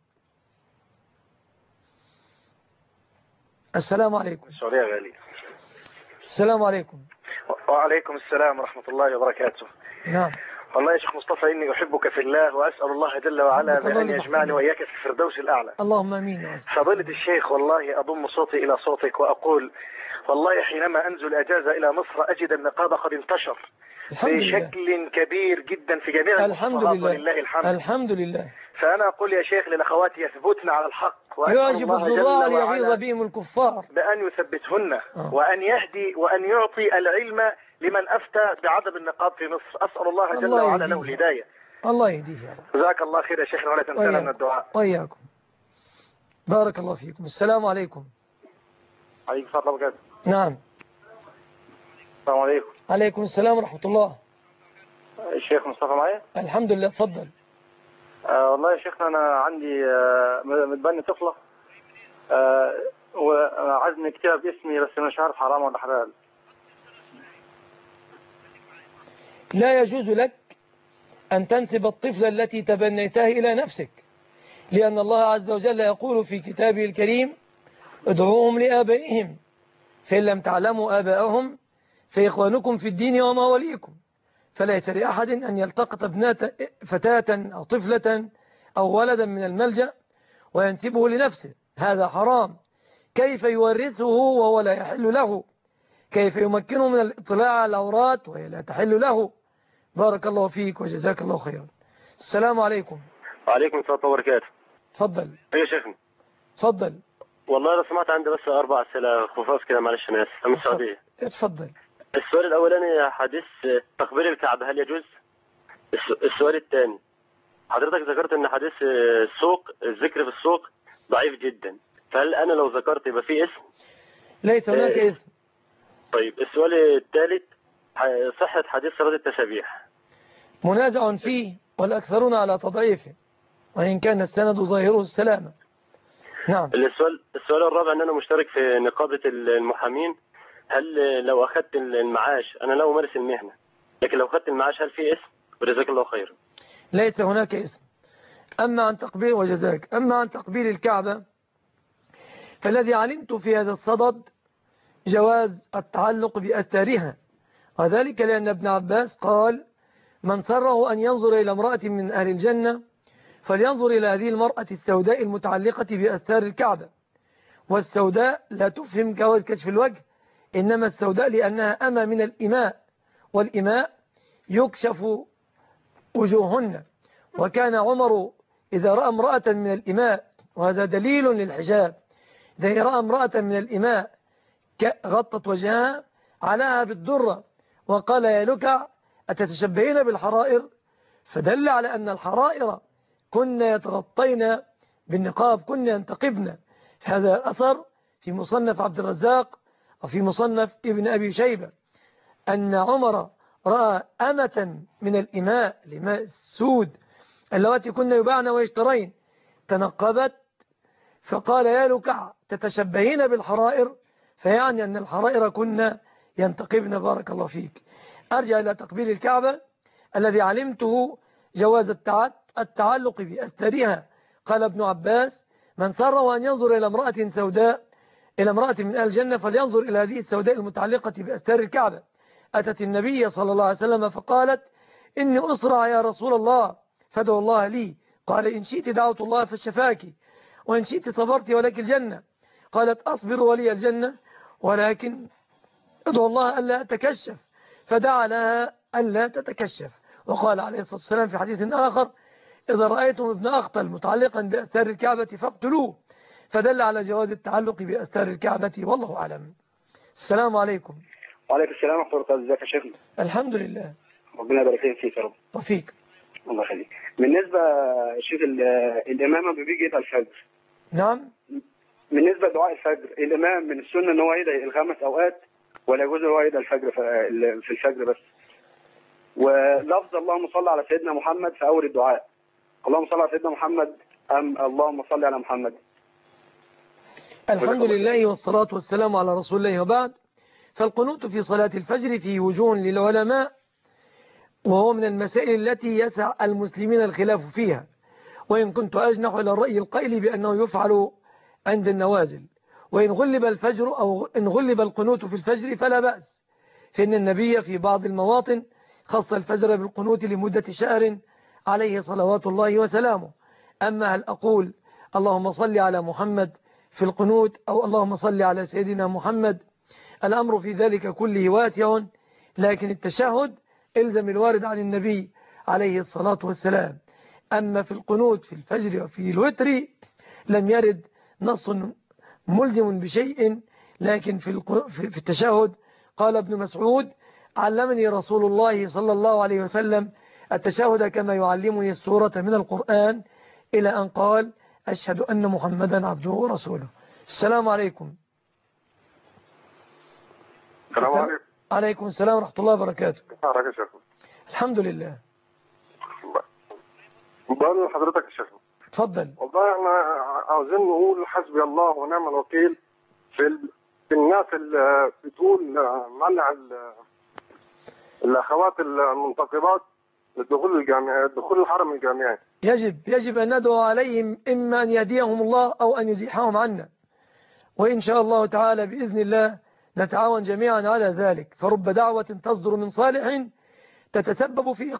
السلام عليكم. السعودية غالي. السلام عليكم. وعليكم السلام ورحمة الله وبركاته. نعم. والله يا شيخ مصطفى إني أحبك في الله، وأسأل الله جل وعلا أحبك الله بأن يجمعني وإياك في الفردوس الأعلى. اللهم امين. فضيلة الشيخ، والله أضم صوتي إلى صوتك وأقول والله حينما أنزل أجازة إلى مصر أجد النقاب قد انتشر بشكل كبير جدا في جميع المحافظات ولله الحمد. الحمد لله. فأنا أقول يا شيخ للأخوات يثبتن على الحق، يعجب الزراع ليغيظ بهم الكفار، بأن يثبتهن وأن يهدي وأن يعطي العلم لمن أفتى بعدم النقاب في مصر. أسأل الله جل وعلا له الهداية. الله يهديه يا رب. جزاك الله خير يا شيخنا، ولا تنسانا من الدعاء. وإياكم. بارك الله فيكم. السلام عليكم. عليكم السلام ورحمة الله. نعم. السلام عليكم. عليكم السلام ورحمة الله. الشيخ مصطفى معايا؟ الحمد لله. تفضل. والله يا شيخنا أنا عندي متبني طفلة وعايز نكتبها باسمي، بس مش عارف حرام ولا حلال. لا يجوز لك أن تنسب الطفلة التي تبنيتها إلى نفسك، لأن الله عز وجل يقول في كتابه الكريم: ادعوهم لآبائهم فإن لم تعلموا آباءهم فإخوانكم في الدين وما وليكم. فليس لأحد أن يلتقط فتاة أو طفلة أو ولدا من الملجأ وينسبه لنفسه، هذا حرام. كيف يورثه وهو لا يحل له؟ كيف يمكنه من الاطلاع على العورات وهي لا تحل له؟ بارك الله فيك وجزاك الله خيرا. السلام عليكم. وعليكم السلام وبركاته. تفضل. ايوه شيخنا. تفضل. والله لو سمعت عندي بس 4 أسئلة خفاف كده، معلش انا اسف. من السعودية. اتفضل. السؤال الاولاني حديث تقبيل الكعبة هل يجوز؟ السؤال الثاني، حضرتك ذكرت ان حديث السوق، الذكر في السوق ضعيف جدا، فهل انا لو ذكرت يبقى فيه اسم؟ ليس هناك اسم. طيب السؤال الثالث، صحة حديث صلاة التسابيح منازع فيه والأكثرون على تضعيفه، وإن كان السند ظاهره السلامة. نعم. السؤال الرابع ان انا مشترك في نقابة المحامين، هل لو اخذت المعاش، انا لا امارس المهنة، لكن لو اخذت المعاش هل في اسم؟ وجزاك الله خيرا. ليس هناك اسم. أما عن تقبيل الكعبة فالذي علمت في هذا الصدد جواز التعلق بأستارها، وذلك لأن ابن عباس قال: من سره أن ينظر إلى امرأة من أهل الجنة فلينظر إلى هذه المرأة السوداء المتعلقة بأستار الكعبة. والسوداء لا تفهم جواز كشف الوجه، إنما السوداء لأنها أما من الإماء، والإماء يكشف وجوهن. وكان عمر إذا رأى امرأة من الإماء، وهذا دليل للحجاب، إذا رأى امرأة من الإماء غطت وجهها علىها بالدرة وقال: يا لكع أتتشبهين بالحرائر؟ فدل على أن الحرائر كنا يتغطين بالنقاب، كنا ينتقبن. هذا أثر في مصنف عبد الرزاق وفي مصنف ابن أبي شيبة، أن عمر رأى أمة من الإماء السود اللواتي كنا يباعن ويشترين تنقبت، فقال: يا لكع تتشبهين بالحرائر، فيعني أن الحرائر كنا ينتقبن. بارك الله فيك. أرجع إلى تقبيل الكعبة الذي علمته جواز التعلق بأسترها. قال ابن عباس: من سره أن ينظر إلى امرأة سوداء، إلى امرأة من أهل الجنة، فلينظر إلى هذه السوداء المتعلقة بأستار الكعبة. أتت النبي صلى الله عليه وسلم فقالت: إني أسرع يا رسول الله فادعو الله لي. قال: إن شئت دعوت الله فشفاك، وإن شئت صبرت ولك الجنة. قالت: أصبر ولي الجنة، ولكن ادعو الله ألا أتكشف. فدعا لها ألا تتكشف. وقال عليه الصلاة والسلام في حديث آخر: إذا رأيتم ابن أخطل متعلقا بأستار الكعبة فاقتلوه. فدل على جواز التعلق بأستار الكعبة، والله أعلم. السلام عليكم. وعليكم السلام ورحمة الله. ازيك يا شيخنا؟ الحمد لله. ربنا يبارك فيك يا رب. وفيك. الله يخليك. بالنسبة شيخ الإمام لما بيجي يدعي الفجر. نعم. بالنسبة لدعاء الفجر، الإمام من السنة إن هو يدعي ال5 أوقات، ولا يجوز هو يدعي الفجر في الفجر بس؟ ولفظ اللهم صل على سيدنا محمد في أول الدعاء، اللهم صل على سيدنا محمد أم اللهم صل على محمد؟ الحمد لله والصلاة والسلام على رسول الله، وبعد. فالقنوت في صلاة الفجر فيه وجوه للعلماء، وهو من المسائل التي يسع المسلمين الخلاف فيها، وإن كنت أجنح إلى الرأي القائل بأنه يفعل عند النوازل. وإن غلب الفجر أو إن غلب القنوت في الفجر فلا بأس، فإن النبي في بعض المواطن خص الفجر بالقنوت لمدة شهر عليه صلوات الله وسلامه. أما هل أقول اللهم صل على محمد في القنوت أو اللهم صل على سيدنا محمد، الأمر في ذلك كله واسع، لكن التشهد إلزم الوارد عن النبي عليه الصلاة والسلام. أما في القنوت في الفجر وفي الوتر لم يرد نص ملزم بشيء، لكن في التشهد قال ابن مسعود علمني رسول الله صلى الله عليه وسلم التشهد كما يعلمني السورة من القرآن، إلى أن قال أشهد أن محمدا عبده ورسوله. السلام عليكم. السلام عليكم. عليكم السلام ورحمة الله وبركاته. يا شيخ. الحمد لله. بقول لحضرتك يا شيخ. اتفضل. والله احنا عاوزين نقول حسبي الله ونعم الوكيل في الناس اللي بتقول منع الاخوات المنتقبات للدخول الجامعي، دخول الحرم الجامعي. يجب أن ندعو عليهم، إما أن يهديهم الله أو أن يزيحهم عنا، وإن شاء الله تعالى بإذن الله نتعاون جميعا على ذلك. فرب دعوة تصدر من صالح تتسبب في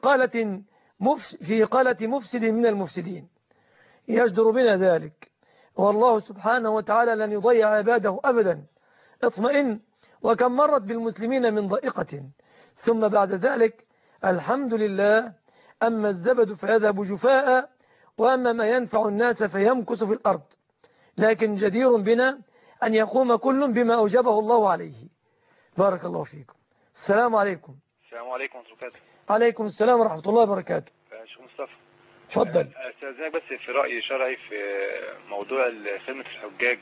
إقالة مفسد من المفسدين، يجدر بنا ذلك، والله سبحانه وتعالى لن يضيع عباده أبدا. اطمئن. وكم مرت بالمسلمين من ضائقة ثم بعد ذلك الحمد لله، أما الزبد فيذهب جفاء، وأما ما ينفع الناس فيمكث في الأرض. لكن جدير بنا أن يقوم كل بما أوجبه الله عليه. بارك الله فيكم. السلام عليكم. السلام عليكم ورحمة الله وبركاته. عليكم السلام ورحمة الله وبركاته. شيخ مصطفى. اتفضل. استاذنك بس في رأي شرعي في موضوع خدمة الحجاج،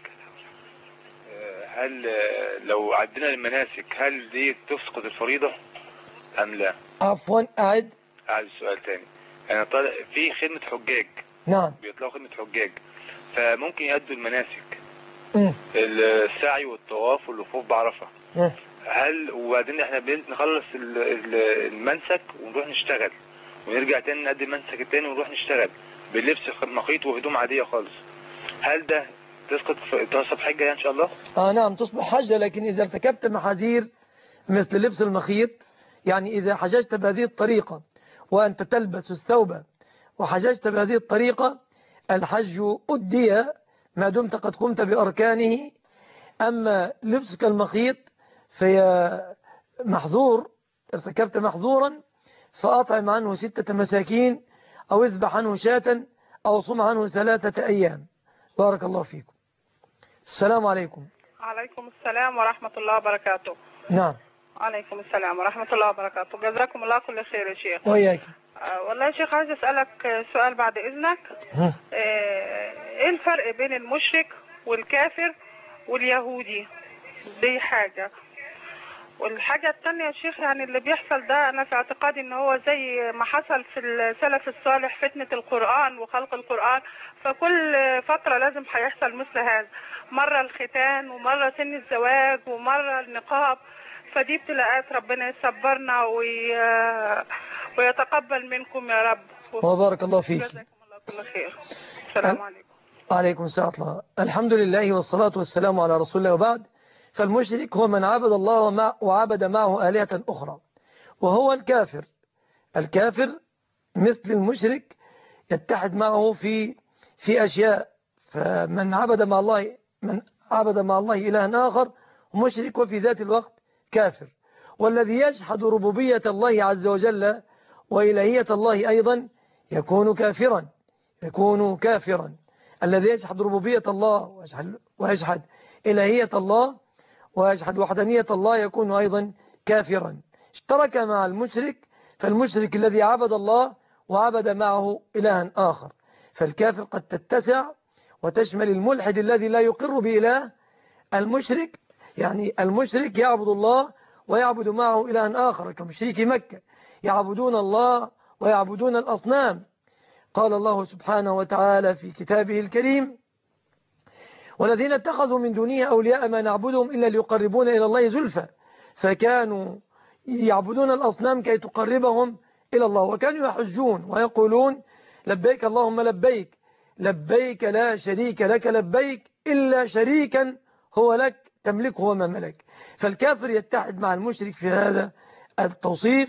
هل لو عدينا المناسك هل دي تسقط الفريضة أم لا؟ عفوا أعد السؤال تاني. أنا طالع في خدمة حجاج. نعم. بيطلعوا خدمة حجاج، فممكن يأدوا المناسك السعي والطواف والوقوف بعرفة. هل وبعدين احنا بنخلص المنسك ونروح نشتغل ونرجع تاني نأدي المنسك التاني ونروح نشتغل بلبس مخيط وهدوم عادية خالص، هل ده تصبح حجة يعني إن شاء الله؟ نعم تصبح حجة، لكن إذا ارتكبت محاذير مثل لبس المخيط، يعني إذا حججت بهذه الطريقة وأنت تلبس الثوب وحججت بهذه الطريقة الحج أدي ما دمت قد قمت بأركانه. أما لبسك المخيط في محظور، ارتكبت محظورا، فأطعم عنه 6 مساكين أو اذبح عنه شاة أو صم عنه 3 أيام. بارك الله فيكم. السلام عليكم. عليكم السلام ورحمة الله وبركاته. نعم. عليكم السلام ورحمة الله وبركاته. جزاكم الله كل خير يا شيخ. وياك. والله يا شيخ عايز أسألك سؤال بعد إذنك. إيه الفرق بين المشرك والكافر واليهودي؟ دي حاجة. والحاجة التانية يا شيخ، يعني اللي بيحصل ده أنا في اعتقادي إن هو زي ما حصل في السلف الصالح، فتنة القرآن وخلق القرآن، فكل فترة لازم هيحصل مثل هذا، مرة الختان ومرة سن الزواج ومرة النقاب، فدي ابتلاءات ربنا يصبرنا ويتقبل منكم يا رب. وبارك الله فيك. جزاكم الله كل خير. السلام عليكم. وعليكم السلام ورحمة الله. الحمد لله والصلاة والسلام على رسول الله، وبعد. فالمشرك هو من عبد الله وعبد معه آلهة أخرى، وهو الكافر. الكافر مثل المشرك يتحد معه في أشياء، فمن عبد مع الله إلها آخر مشرك، وفي ذات الوقت كافر. والذي يجحد ربوبية الله عز وجل وإلهية الله أيضا يكون كافرا. الذي يجحد ربوبية الله ويجحد إلهية الله ويجحد وحدانية الله يكون أيضا كافرا. اشترك مع المشرك، فالمشرك الذي عبد الله وعبد معه إلها آخر. فالكافر قد تتسع وتشمل الملحد الذي لا يقر بإله. المشرك يعني المشرك يعبد الله ويعبد معه إلها آخر، كمشركي مكة يعبدون الله ويعبدون الأصنام. قال الله سبحانه وتعالى في كتابه الكريم: والذين اتخذوا من دونه أولياء ما نعبدهم إلا ليقربونا إلى الله زلفى، فكانوا يعبدون الأصنام كي تقربهم إلى الله، وكانوا يحجون ويقولون: لبيك اللهم لبيك، لبيك لا شريك لك لبيك إلا شريكا هو لك تملكه وما ملك. فالكافر يتحد مع المشرك في هذا التوصيف،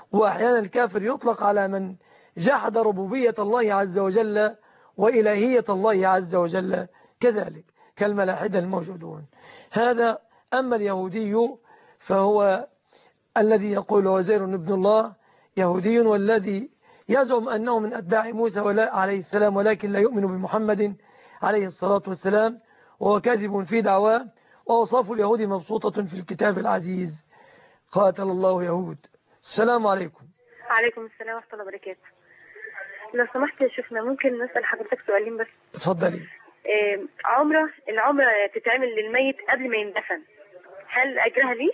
وأحيانا الكافر يطلق على من جحد ربوبية الله عز وجل وإلهية الله عز وجل كذلك كالملاحدة الموجودون. هذا. أما اليهودي فهو الذي يقول وزير ابن الله يهودي، والذي يزعم أنه من أتباع موسى عليه السلام ولكن لا يؤمن بمحمد عليه الصلاة والسلام، وهو كاذب في دعواه، وأوصاف اليهود مبسوطة في الكتاب العزيز. قاتل الله يهود. السلام عليكم. عليكم السلام ورحمة الله وبركاته. لو سمحت يا شيخنا ممكن نسأل حضرتك سؤالين بس؟ اتفضلي. العمرة تتعمل للميت قبل ما يندفن، هل أجرها ليه؟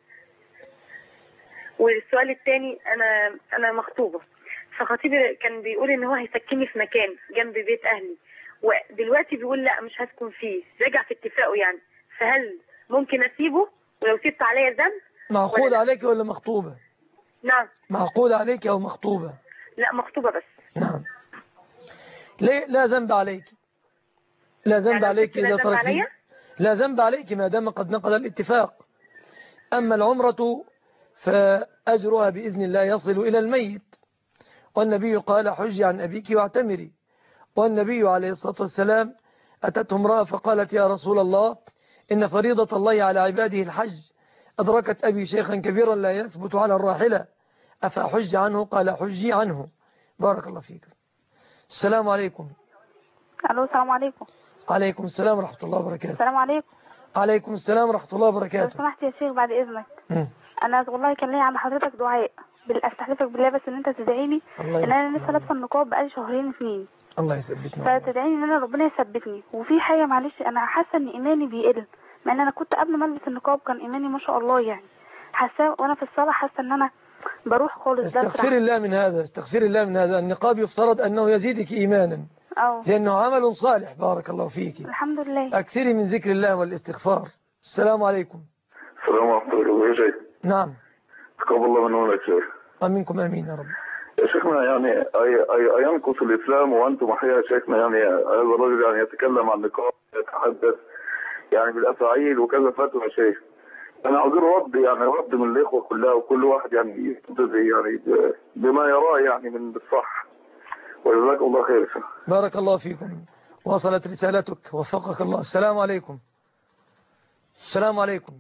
والسؤال الثاني، أنا مخطوبة، فخطيبي كان بيقول إن هو هيسكنني في مكان جنب بيت أهلي، ودلوقتي بيقول لا مش هسكن فيه، رجع في اتفاقه يعني، فهل ممكن أسيبه؟ ولو سبت عليا ذنب؟ معقود عليك ولا مخطوبة؟ نعم. معقود عليك أو مخطوبة؟ لا مخطوبة بس. نعم. لا ذنب عليك، لا ذنب يعني عليك إذا تركتي، لا ذنب عليك ما دام قد نقض الاتفاق. أما العمرة فأجرها بإذن الله يصل إلى الميت، والنبي قال حج عن أبيك واعتمري. والنبي عليه الصلاة والسلام أتته امرأة فقالت يا رسول الله إن فريضة الله على عباده الحج، أدركت أبي شيخا كبيرا لا يثبت على الراحلة، أفأحج عنه؟ قال حجي عنه. بارك الله فيك. السلام عليكم. ألو السلام عليكم. عليكم السلام ورحمة الله وبركاته. السلام عليكم. عليكم السلام ورحمة الله وبركاته. لو سمحت يا شيخ بعد إذنك، أنا والله كان لي عند حضرتك دعاء، أستحلفك بالله بس إن أنت تدعيني إن أنا لسه لابسة النقاب بقالي شهرين اثنين. الله يثبتنا. فتدعيني إن أنا ربنا يثبتني. وفي حاجة معلش أنا حاسة إن إيماني بيقل، مع إن أنا كنت قبل ما ألبس النقاب كان إيماني ما شاء الله يعني، حاسة وأنا في الصلاة حاسة إن أنا بروح خالص. استغفر الله من هذا، استغفر الله من هذا. النقاب يفترض أنه يزيدك إيمانا لأنه عمل صالح. بارك الله فيك. الحمد لله. أكثري من ذكر الله والاستغفار. السلام عليكم. السلام ورحمة الله وبركاته. نعم. تقبل الله منا يا شيخ. ومنكم آمين يا رب. يا شيخنا يعني أينقص الإسلام وأنتم أحياء شيخنا، يعني هذا الرجل يعني يتكلم عن النقاب، يتحدث يعني بالأفاعيل وكذا فتوى يا شيخ. أنا أقول رد يعني رد من الإخوة كلها، وكل واحد يعني يعني بما يراه يعني من الصح. وجزاكم الله خير. بارك الله فيكم. وصلت رسالتك، وفقك الله. السلام عليكم. السلام عليكم.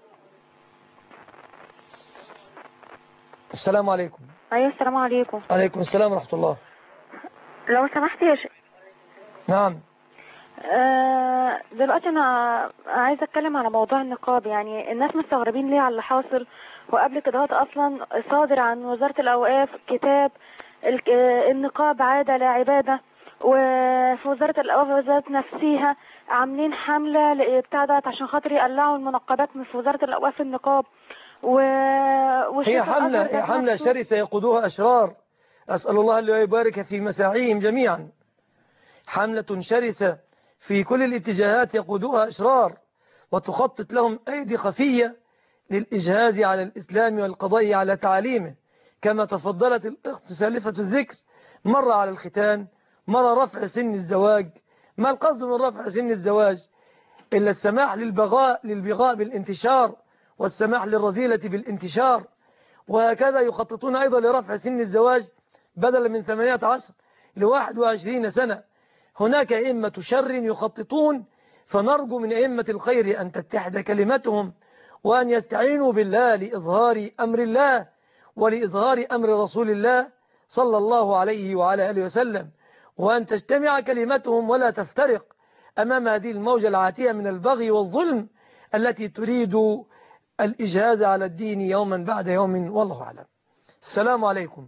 السلام عليكم. أيوة السلام عليكم. عليكم السلام ورحمة الله. لو سمحت يا شيخ. نعم. دلوقتي أنا عايزة أتكلم على موضوع النقاب. يعني الناس مستغربين ليه على اللي حاصل، وقبل كده أصلا صادر عن وزارة الأوقاف كتاب النقاب عادة لا عبادة، وفي وزارة الأوقاف ذات نفسها عاملين حملة لابتعدت عشان خاطر يقلعوا المنقبات من في وزارة الأوقاف النقاب. هي حملة شرسة يقودوها أشرار، أسأل الله أن يبارك في مساعيهم جميعا. حملة شرسة في كل الاتجاهات يقودوها أشرار، وتخطط لهم أيدي خفية للإجهاز على الإسلام والقضاء على تعاليمه، كما تفضلت الأخت سالفة الذكر، مرة على الختان، مرة رفع سن الزواج. ما القصد من رفع سن الزواج إلا السماح للبغاء بالانتشار، والسماح للرذيلة بالانتشار. وهكذا يخططون أيضا لرفع سن الزواج بدلا من 18 ل21 سنة. هناك أئمة شر يخططون، فنرجو من أئمة الخير أن تتحد كلمتهم، وأن يستعينوا بالله لإظهار أمر الله ولإظهار أمر رسول الله صلى الله عليه وعلى آله وسلم، وأن تجتمع كلمتهم ولا تفترق أمام هذه الموجة العاتية من البغي والظلم التي تريد الإجهاز على الدين يوما بعد يوم. والله أعلم. السلام عليكم.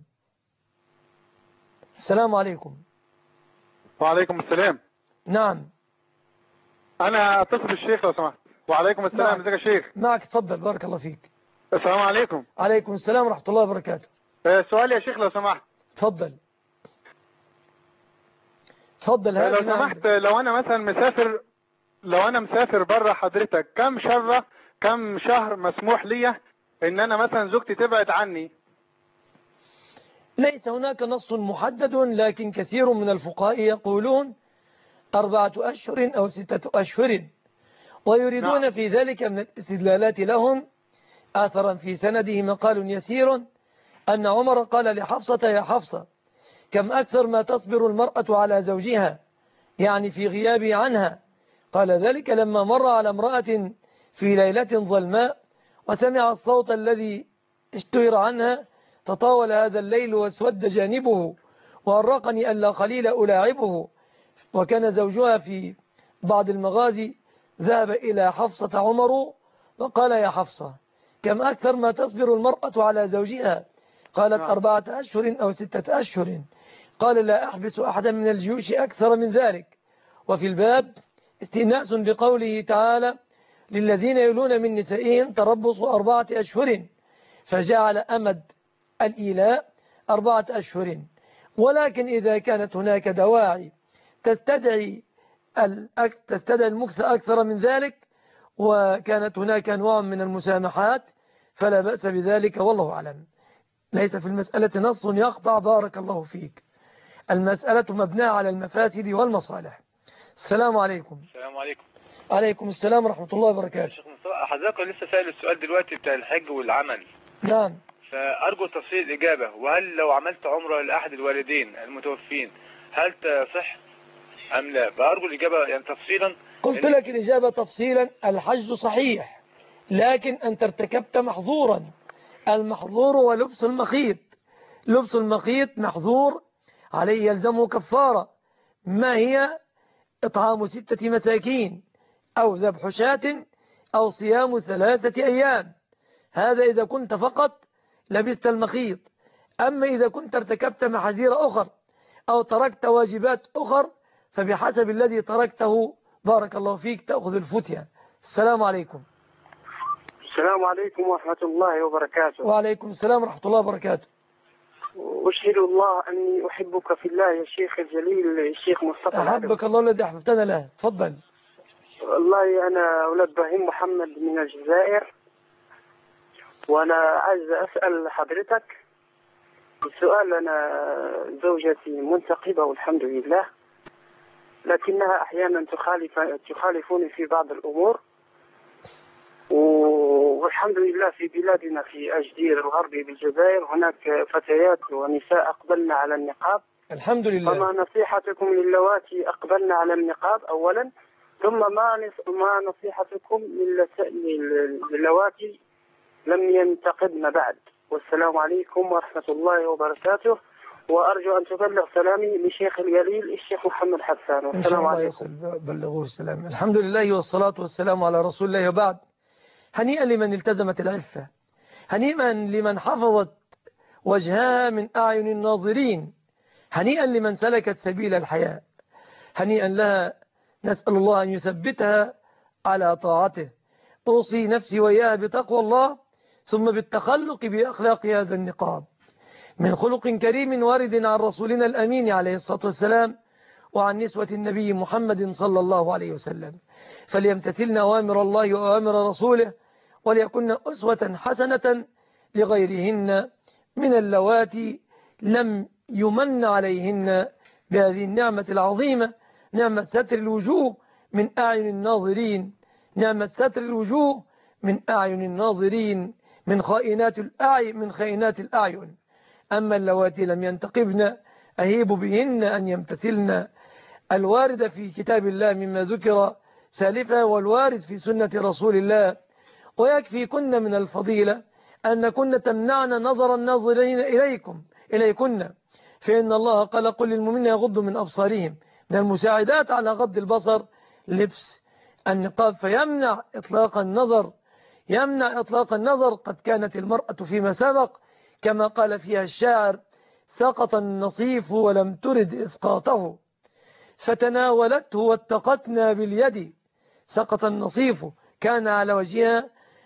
السلام عليكم. وعليكم السلام. نعم. أنا أتصل بالشيخ لو سمحت. وعليكم السلام. ازيك يا شيخ؟ معك، تفضل. بارك الله فيك. السلام عليكم. عليكم السلام ورحمة الله وبركاته. سؤال يا شيخ لو سمحت. تفضل. تفضل. لو سمحت، لو أنا مسافر بره حضرتك، كم شهر مسموح لي ان انا مثلا زوجتي تبعد عني؟ ليس هناك نص محدد، لكن كثير من الفقهاء يقولون 4 أشهر أو 6 أشهر، ويريدون في ذلك من الاستدلالات لهم أثرا في سنده مقال يسير أن عمر قال لحفصة يا حفصة كم أكثر ما تصبر المرأة على زوجها يعني في غيابه عنها. قال ذلك لما مر على امرأة في ليلة ظلماء وسمع الصوت الذي اشتهر عنها تطاول هذا الليل واسود جانبه وأرقني ألا قليل ألاعبه. وكان زوجها في بعض المغازي ذهب إلى حفصة عمر وقال يا حفصة كم أكثر ما تصبر المرأة على زوجها؟ قالت 4 أشهر أو 6 أشهر. قال لا أحبس أحدا من الجيوش أكثر من ذلك. وفي الباب استئناس بقوله تعالى للذين يلون من نسائهم تربص 4 أشهر فجعل أمد الإيلاء 4 أشهر. ولكن إذا كانت هناك دواعي تستدعي المكث أكثر من ذلك وكانت هناك أنواع من المسامحات فلا بأس بذلك والله أعلم. ليس في المسألة نص يقطع بارك الله فيك. المسألة مبناة على المفاسد والمصالح. السلام عليكم. السلام عليكم. عليكم السلام ورحمة الله وبركاته. شيخ مصطفى حضرتك لسه سائل السؤال دلوقتي بتاع الحج والعمل. نعم. فأرجو تفصيل الإجابة. وهل لو عملت عمرة لأحد الوالدين المتوفين هل تصح أم لا؟ فأرجو الإجابة يعني تفصيلا. قلت لك الإجابة تفصيلا الحج صحيح لكن أنت ارتكبت محظورا. المحظور هو لبس المخيط. لبس المخيط محظور عليه يلزمه كفارة. ما هي؟ إطعام 6 مساكين أو ذبح شاة أو صيام 3 أيام. هذا إذا كنت فقط لبست المخيط. أما إذا كنت ارتكبت محاذير أخر أو تركت واجبات أخر فبحسب الذي تركته بارك الله فيك تأخذ الفتية. السلام عليكم. السلام عليكم ورحمة الله وبركاته. وعليكم السلام ورحمة الله وبركاته. أشهد الله أني أحبك في الله يا شيخ الجليل الشيخ مصطفى. أحبك الله الذي أحببتنا له. تفضل. والله أنا أولاد إبراهيم محمد من الجزائر وأنا عايز أسأل حضرتك السؤال. أنا زوجتي منتقبة والحمد لله لكنها أحيانا تخالفني في بعض الأمور والحمد لله في بلادنا في أجدير الغربي بالجزائر هناك فتيات ونساء أقبلن على النقاب الحمد لله. فما نصيحتكم للواتي أقبلن على النقاب أولا ثم ما نصيحتكم للواتي لم ينتقبن بعد؟ والسلام عليكم ورحمة الله وبركاته وأرجو أن تبلغ سلامي لشيخ الجليل الشيخ محمد حسان. والسلام عليكم. بلغوه السلام. الحمد لله والصلاة والسلام على رسول الله وبعد. هنيئا لمن التزمت العفة. هنيئا لمن حفظت وجهها من أعين الناظرين. هنيئا لمن سلكت سبيل الحياء. هنيئا لها. نسأل الله أن يثبتها على طاعته. أوصي نفسي وإياها بتقوى الله ثم بالتخلق بأخلاق هذا النقاب من خلق كريم وارد عن رسولنا الأمين عليه الصلاة والسلام وعن نسوة النبي محمد صلى الله عليه وسلم. فليمتثلن أوامر الله وأوامر رسوله وليكن أسوة حسنة لغيرهن من اللواتي لم يمن عليهن بهذه النعمة العظيمة نعمة ستر الوجوه من أعين الناظرين. نعمة ستر الوجوه من أعين الناظرين من خائنات الأعين. أما اللواتي لم ينتقبن أهيب بهن أن يمتثلن الوارد في كتاب الله مما ذكر سالفا والوارد في سنة رسول الله. ويكفي كن من الفضيلة أن كن تمنعن نظر الناظرين إليكن فإن الله قال قل للمؤمنين يغضوا من أبصارهم. من المساعدات على غض البصر لبس النقاب فيمنع إطلاق النظر. قد كانت المرأة فيما سبق كما قال فيها الشاعر سقط النصيف ولم ترد إسقاطه فتناولته واتقتنا باليد. سقط النصيف كان على وجهها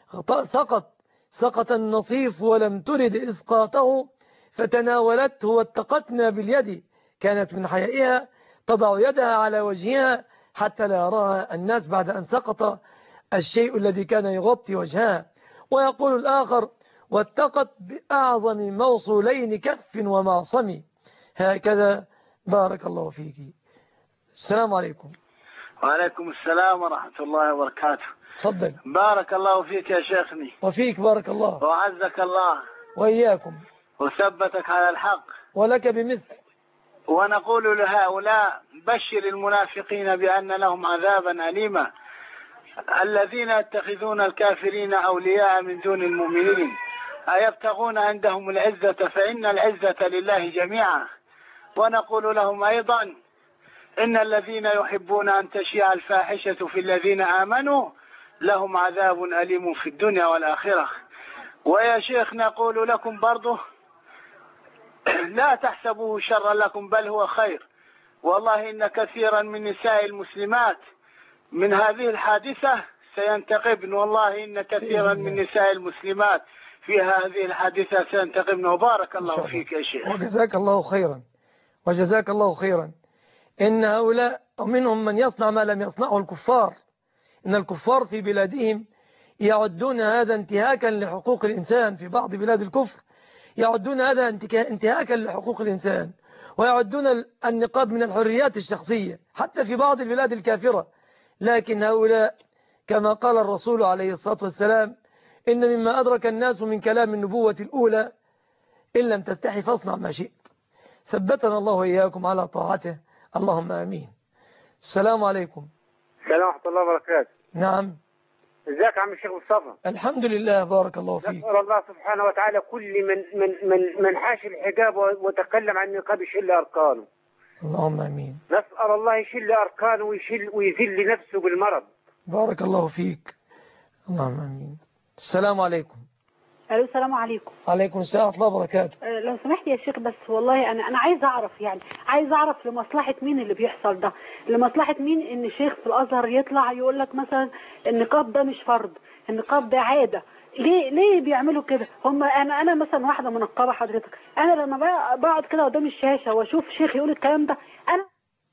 سقط النصيف ولم ترد إسقاطه فتناولته واتقتنا باليد. كانت من حيائها تضع يدها على وجهها حتى لا يراها الناس بعد أن سقط الشيء الذي كان يغطي وجهها. ويقول الآخر واتقت بأعظم موصولين كف ومعصم. هكذا بارك الله فيك. السلام عليكم. وعليكم السلام ورحمة الله وبركاته. تفضل. بارك الله فيك يا شيخني. وفيك بارك الله. وعزك الله. وإياكم. وثبتك على الحق. ولك بمثل. ونقول لهؤلاء بشر المنافقين بأن لهم عذابا أليما الذين يتخذون الكافرين أولياء من دون المؤمنين أيبتغون عندهم العزة فإن العزة لله جميعا. ونقول لهم أيضا إن الذين يحبون أن تشيع الفاحشة في الذين آمنوا لهم عذاب أليم في الدنيا والآخرة. ويا شيخ نقول لكم برضه لا تحسبوه شرا لكم بل هو خير، والله إن كثيرا من نساء المسلمات من هذه الحادثة سينتقبن، والله إن كثيرا من نساء المسلمات في هذه الحادثة سينتقبن. وبارك الله فيك يا شيخ. وجزاك الله خيرا وجزاك الله خيرا. إن هؤلاء منهم من يصنع ما لم يصنعه الكفار. إن الكفار في بلادهم يعدون هذا انتهاكا لحقوق الإنسان. في بعض بلاد الكفر يعدون هذا انتهاكا لحقوق الإنسان، ويعدون النقاب من الحريات الشخصية حتى في بعض البلاد الكافرة. لكن هؤلاء كما قال الرسول عليه الصلاة والسلام إن مما أدرك الناس من كلام النبوة الأولى إن لم تستحي فاصنع ما شئت. ثبتنا الله وإياكم على طاعته، اللهم آمين. السلام عليكم. السلام ورحمة الله وبركاته. نعم. ازيك يا عم الشيخ مصطفى؟ الحمد لله بارك الله فيك. نسأل الله سبحانه وتعالى كل من حاش الحجاب وتكلم عن النقاب يشيل أركانه. اللهم آمين. نسأل الله يشيل أركانه ويذل نفسه بالمرض. بارك الله فيك. اللهم آمين. السلام عليكم. السلام عليكم. عليكم السلام ورحمة الله وبركاته. لو سمحت يا شيخ، بس والله أنا عايز أعرف، يعني عايز أعرف لمصلحة مين اللي بيحصل ده، لمصلحة مين إن شيخ في الأزهر يطلع يقول لك مثلا النقاب ده مش فرض، النقاب ده عادة. ليه بيعملوا كده؟ هم أنا مثلا واحدة منقبة حضرتك، أنا لما بقعد كده قدام الشاشة وأشوف شيخ يقول الكلام ده أنا.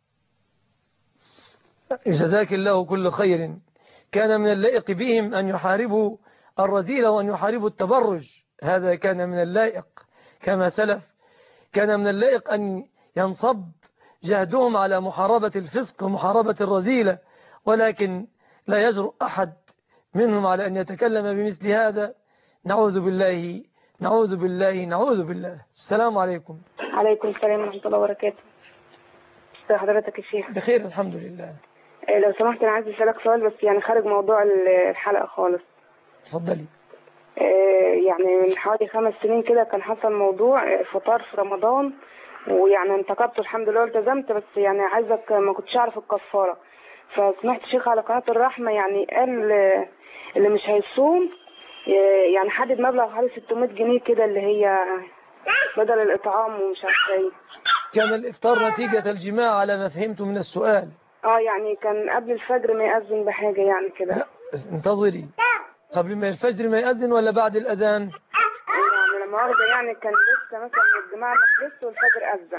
جزاك الله كل خير. كان من اللائق بهم أن يحاربوا الرذيلة وأن يحاربوا التبرج، هذا كان من اللائق كما سلف. كان من اللائق أن ينصب جهدهم على محاربة الفسق ومحاربة الرذيلة، ولكن لا يجرؤ أحد منهم على أن يتكلم بمثل هذا. نعوذ بالله نعوذ بالله نعوذ بالله. السلام عليكم. عليكم السلام ورحمة الله وبركاته. ازي حضرتك يا شيخ؟ بخير الحمد لله. لو سمحت أنا عايز أسألك سؤال، بس يعني خارج موضوع الحلقة خالص. اتفضلي. يعني من حوالي 5 سنين كده كان حصل موضوع فطار في رمضان، ويعني انتقبته الحمد لله والتزمت، بس يعني عايزك، ما كنتش أعرف الكفارة، فسمعت شيخ على قناة الرحمة يعني قال اللي مش هيصوم يعني حدد مبلغ حوالي 600 جنيه كده اللي هي بدل الإطعام ومش عارفة ايه. كان الإفطار نتيجة الجماع على ما فهمت من السؤال. يعني كان قبل الفجر ما يأذن بحاجة يعني كده. لا انتظري، قبل ما الفجر ما يأذن ولا بعد الأذان؟ يعني لما واخدة يعني كان لسه مثلا الجماعة ما خلصت والفجر أذن.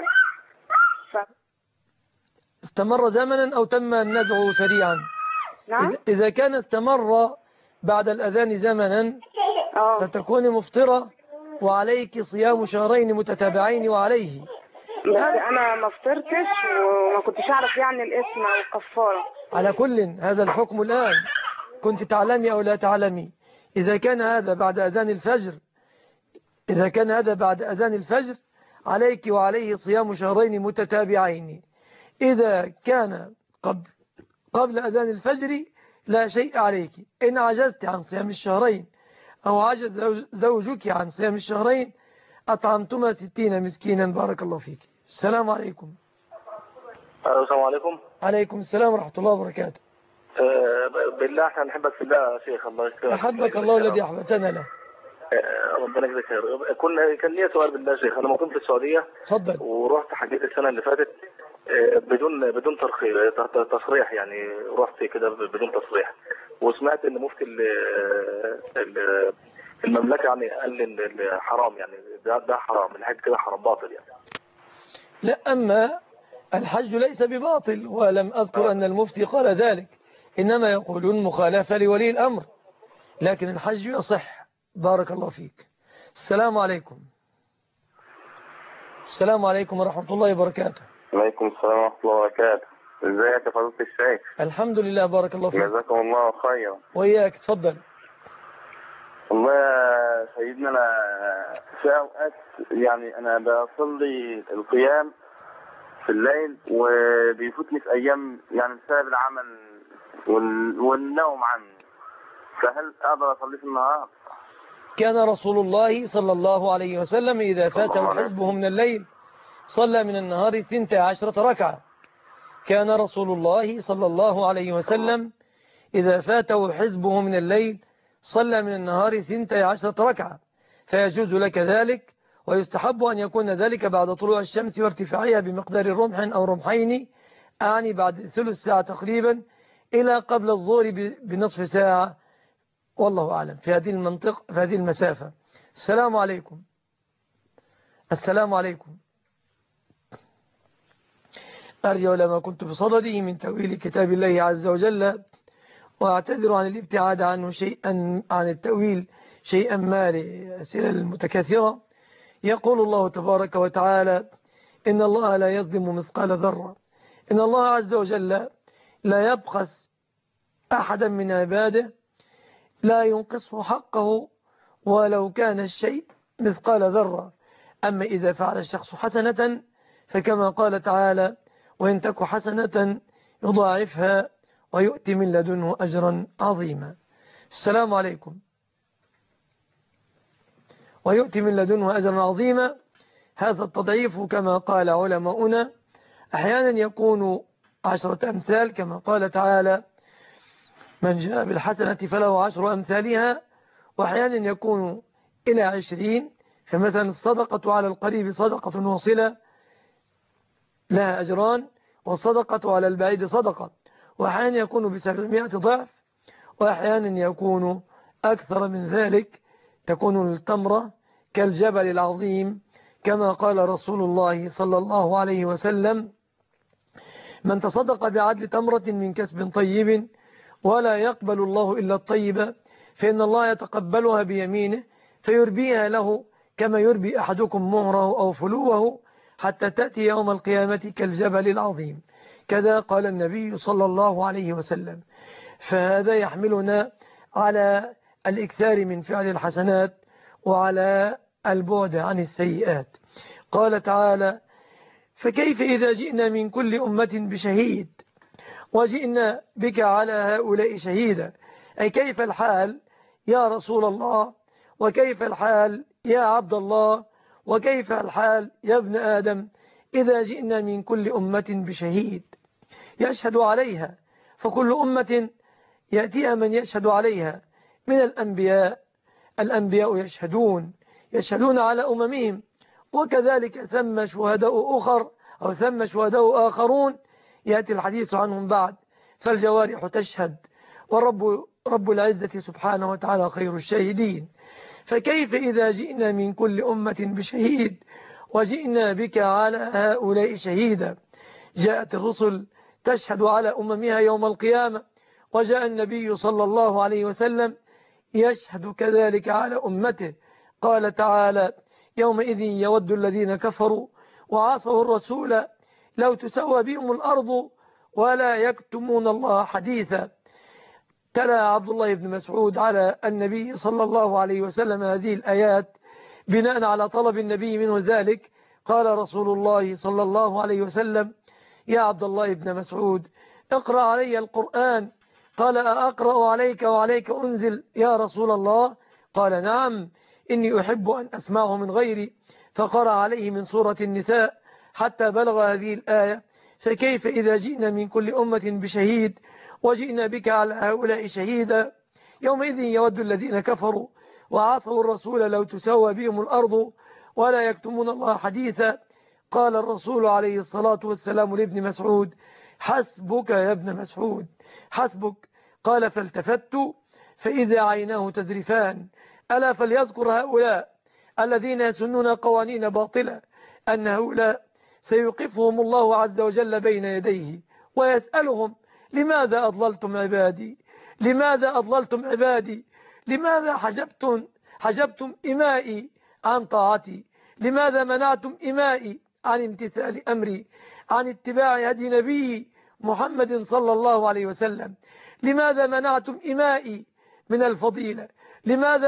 استمر زمنا أو تم النزع سريعا؟ نعم؟ إذا كان استمر بعد الأذان زمنا فتكون مفطرة وعليك صيام شهرين متتابعين وعليه. بس أنا ما فطرتش وما كنتش أعرف يعني الاسم أو الكفارة. على كل هذا الحكم الآن، كنت تعلمي أو لا تعلمي. إذا كان هذا بعد أذان الفجر عليك وعليه صيام شهرين متتابعين. إذا كان قبل أذان الفجر لا شيء عليك. إن عجزت عن صيام الشهرين أو عجز زوجك عن صيام الشهرين أطعمتما 60 مسكينا. بارك الله فيك. السلام عليكم. السلام عليكم. عليكم السلام ورحمة الله وبركاته. بالله احنا نحبك في الله يا شيخ. الله يكرمك. أحبك الله الذي أحببتنا له. ربنا يجزاك خير. كان لي سؤال بالله يا شيخ. انا مقيم في السعوديه. اتفضل. ورحت حجيت السنه اللي فاتت بدون تصريح، يعني رحت كده بدون تصريح، وسمعت ان مفتي المملكه يعني قال ان حرام، يعني ده حرام، الحج كده حرام باطل يعني. لا، أما الحج ليس بباطل، ولم أذكر أن المفتي قال ذلك، إنما يقولون مخالفة لولي الأمر، لكن الحج يصح. بارك الله فيك. السلام عليكم. السلام عليكم ورحمة الله وبركاته. وعليكم السلام ورحمة الله وبركاته. ازيك يا فضيلة الشيخ؟ الحمد لله بارك الله فيك. جزاكم الله خيرا. وإياك. تفضل. والله يا سيدنا أنا في أوقات يعني أنا بصلي القيام في الليل وبيفوتني في أيام يعني بسبب العمل والنوم عني، فهل أقدر أصلي في النهار؟ كان رسول الله صلى الله عليه وسلم إذا فاته حزبه من الليل صلى من النهار 12 ركعة. كان رسول الله صلى الله عليه وسلم إذا فاته حزبه من الليل صلى من النهار 12 ركعة، فيجوز لك ذلك، ويستحب أن يكون ذلك بعد طلوع الشمس وارتفاعها بمقدار رمح أو رمحين، أعني بعد ثلث ساعة تقريبا إلى قبل الظهر بنصف ساعة، والله أعلم في هذه المنطقة في هذه المسافة. السلام عليكم. السلام عليكم. أرجع لما كنت بصدده من تأويل كتاب الله عز وجل، وأعتذر عن الابتعاد عنه شيئا عن التأويل شيئا ما لأسئلة المتكاثرة. يقول الله تبارك وتعالى: إن الله لا يظلم مثقال ذرة. إن الله عز وجل لا يبخس أحدا من عباده، لا ينقصه حقه ولو كان الشيء مثقال ذرة. أما إذا فعل الشخص حسنة فكما قال تعالى: وإن تك حسنة يضاعفها ويؤتي من لدنه أجرا عظيما. السلام عليكم. ويؤتي من لدنه أجرا عظيما، هذا التضعيف كما قال علماؤنا أحيانا يكون 10 أمثال كما قال تعالى: من جاء بالحسنة فله 10 أمثالها، وأحيانا يكون إلى 20. فمثلا الصدقة على القريب صدقة وصلة لها أجران، والصدقة على البعيد صدقة. وأحيانا يكون ب700 ضعف، وأحيانا يكون أكثر من ذلك، تكون التمرة كالجبل العظيم كما قال رسول الله صلى الله عليه وسلم: من تصدق بعدل تمرة من كسب طيب ولا يقبل الله إلا الطيب فإن الله يتقبلها بيمينه فيربيها له كما يربي أحدكم مهره أو فلوه حتى تأتي يوم القيامة كالجبل العظيم. كذا قال النبي صلى الله عليه وسلم. فهذا يحملنا على الإكثار من فعل الحسنات وعلى البعد عن السيئات. قال تعالى: فكيف إذا جئنا من كل أمة بشهيد وجئنا بك على هؤلاء شهيدا، أي كيف الحال يا رسول الله، وكيف الحال يا عبد الله، وكيف الحال يا ابن آدم إذا جئنا من كل أمة بشهيد يشهد عليها، فكل أمة يأتيها من يشهد عليها من الأنبياء. الأنبياء يشهدون على أممهم، وكذلك ثم شهداء أخر أو ثم شهداء آخرون يأتي الحديث عنهم بعد. فالجوارح تشهد، رب العزة سبحانه وتعالى خير الشاهدين. فكيف إذا جئنا من كل أمة بشهيد وجئنا بك على هؤلاء شهيدا. جاءت الرسل تشهد على أممها يوم القيامة، وجاء النبي صلى الله عليه وسلم يشهد كذلك على أمته. قال تعالى: يومئذ يود الذين كفروا وعصوا الرسول لو تسوى بهم الأرض ولا يكتمون الله حديثا. تلا عبد الله بن مسعود على النبي صلى الله عليه وسلم هذه الآيات بناء على طلب النبي منه ذلك. قال رسول الله صلى الله عليه وسلم: يا عبد الله بن مسعود اقرأ علي القرآن. قال: أقرأ عليك وعليك أنزل يا رسول الله؟ قال: نعم، إني أحب أن أسمعه من غيري. فقرأ عليه من سورة النساء حتى بلغ هذه الآية: فكيف إذا جئنا من كل أمة بشهيد وجئنا بك على هؤلاء شهيدا. يومئذ يود الذين كفروا وعصوا الرسول لو تسوى بهم الأرض ولا يكتمون الله حديثا. قال الرسول عليه الصلاة والسلام لابن مسعود: حسبك يا ابن مسعود، حسبك. قال: فالتفت فإذا عيناه تذرفان. ألا فليذكر هؤلاء الذين يسنون قوانين باطلة أن هؤلاء سيوقفهم الله عز وجل بين يديه ويسألهم: لماذا أضللتم عبادي؟ لماذا أضللتم عبادي؟ لماذا حجبتم إمائي عن طاعتي؟ لماذا منعتم إمائي عن امتثال أمري، عن اتباع هدي نبي محمد صلى الله عليه وسلم؟ لماذا منعتم إمائي من الفضيلة؟ لماذا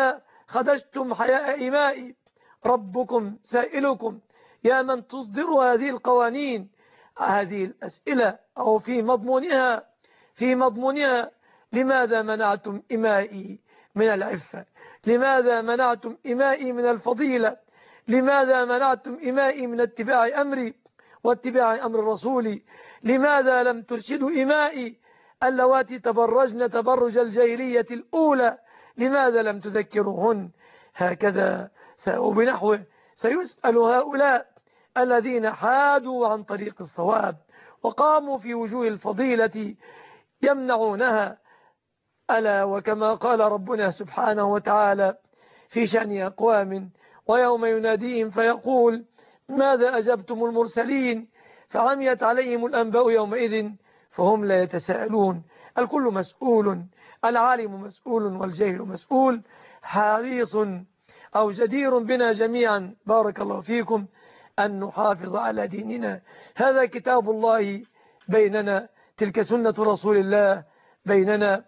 خدشتم حياء إمائي. ربكم سائلكم يا من تصدر هذه القوانين هذه الأسئلة أو في مضمونها لماذا منعتم إمائي من العفة؟ لماذا منعتم إمائي من الفضيلة؟ لماذا منعتم إمائي من اتباع أمري واتباع أمر رسولي؟ لماذا لم ترشدوا إمائي اللواتي تبرجن تبرج الجاهلية الأولى؟ لماذا لم تذكروهن؟ هكذا بنحوه سيسأل هؤلاء الذين حادوا عن طريق الصواب وقاموا في وجوه الفضيلة يمنعونها. ألا وكما قال ربنا سبحانه وتعالى في شأن أقوام ويوم يناديهم فيقول ماذا أجبتم المرسلين فعميت عليهم الأنباء يومئذ فهم لا يتساءلون. الكل مسؤول، العالم مسؤول والجاهل مسؤول. حريص أو جدير بنا جميعا بارك الله فيكم أن نحافظ على ديننا. هذا كتاب الله بيننا، تلك سنة رسول الله بيننا.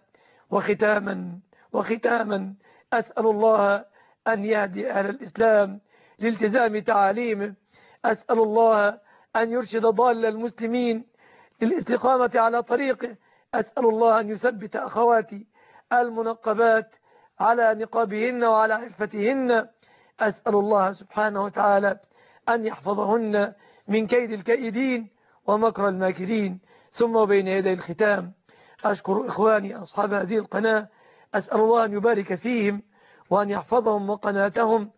وختاما أسأل الله أن يهدي أهل الإسلام لالتزام تعاليمه. أسأل الله أن يرشد ضال المسلمين للاستقامة على طريقه. أسأل الله أن يثبت أخواتي المنقبات على نقابهن وعلى عفتهن. أسأل الله سبحانه وتعالى أن يحفظهن من كيد الكائدين ومكر الماكرين. ثم بين يدي الختام أشكر إخواني أصحاب هذه القناة، أسأل الله أن يبارك فيهم وأن يحفظهم وقناتهم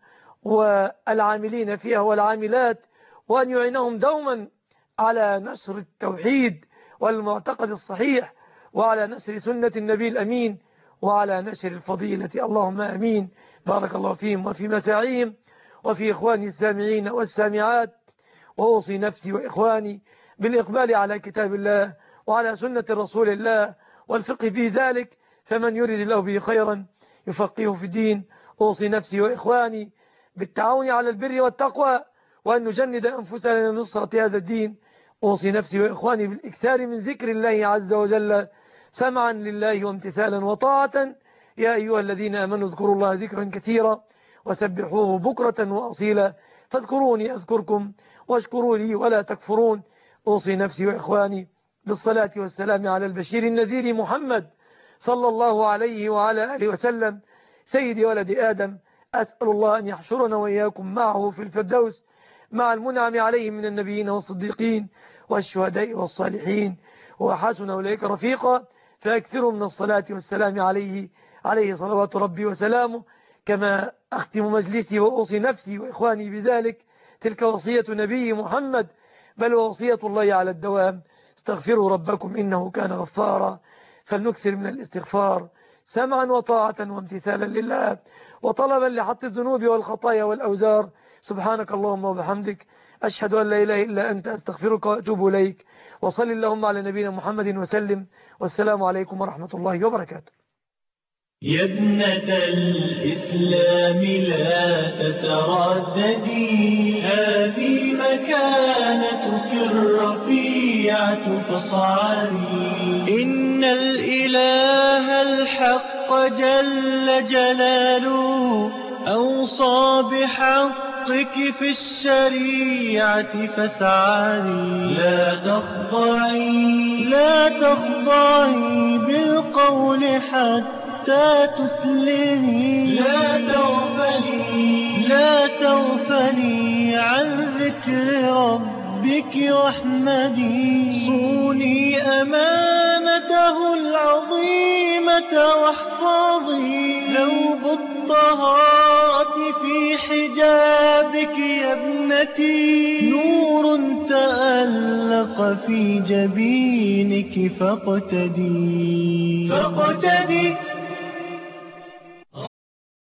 والعاملين فيها والعاملات، وأن يعينهم دوما على نشر التوحيد والمعتقد الصحيح وعلى نشر سنة النبي الأمين وعلى نشر الفضيلة. اللهم أمين. بارك الله فيهم وفي مساعيهم وفي إخواني السامعين والسامعات. وأوصي نفسي وإخواني بالإقبال على كتاب الله وعلى سنة رسول الله والفقه في ذلك، فمن يريد الله به خيرا يفقهه في الدين. أوصي نفسي وإخواني بالتعاون على البر والتقوى وأن نجند أنفسنا لنصرة هذا الدين. أوصي نفسي وإخواني بالإكثار من ذكر الله عز وجل سمعا لله وامتثالا وطاعة. يا أيها الذين آمنوا اذكروا الله ذكرا كثيرا وسبحوه بكرة وأصيلا. فاذكروني أذكركم واشكروا لي ولا تكفرون. أوصي نفسي وإخواني بالصلاة والسلام على البشير النذير محمد صلى الله عليه وعلى آله وسلم سيد ولد آدم. أسأل الله أن يحشرنا وإياكم معه في الفردوس مع المنعم عليه من النبيين والصديقين والشهداء والصالحين وحسن أولئك رفيقا. فأكثروا من الصلاة والسلام عليه صلوات ربي وسلامه. كما أختم مجلسي وأوصي نفسي وإخواني بذلك، تلك وصية نبي محمد بل وصية الله على الدوام. استغفروا ربكم إنه كان غفارا. فلنكثر من الاستغفار سمعا وطاعة وامتثالا لله وطلبا لحط الذنوب والخطايا والأوزار. سبحانك اللهم وبحمدك أشهد أن لا إله إلا أنت أستغفرك وأتوب إليك. وصل اللهم على نبينا محمد وسلم. والسلام عليكم ورحمة الله وبركاته. يا ابنة الإسلام لا تترددي، هذه مكانتك الرفيعة فاصعدي. إن الإله الحق جل جلاله أوصى بحقك في الشريعة فاسعدي. لا تخضعي بالقول حتى تسلمي. لا تغفلي عن ذكر ربك واحمدي. صوني أمانته العظيمة واحفظي ثوب الطهارة في حجابك يا ابنتي. نور تألق في جبينك فاقتدي.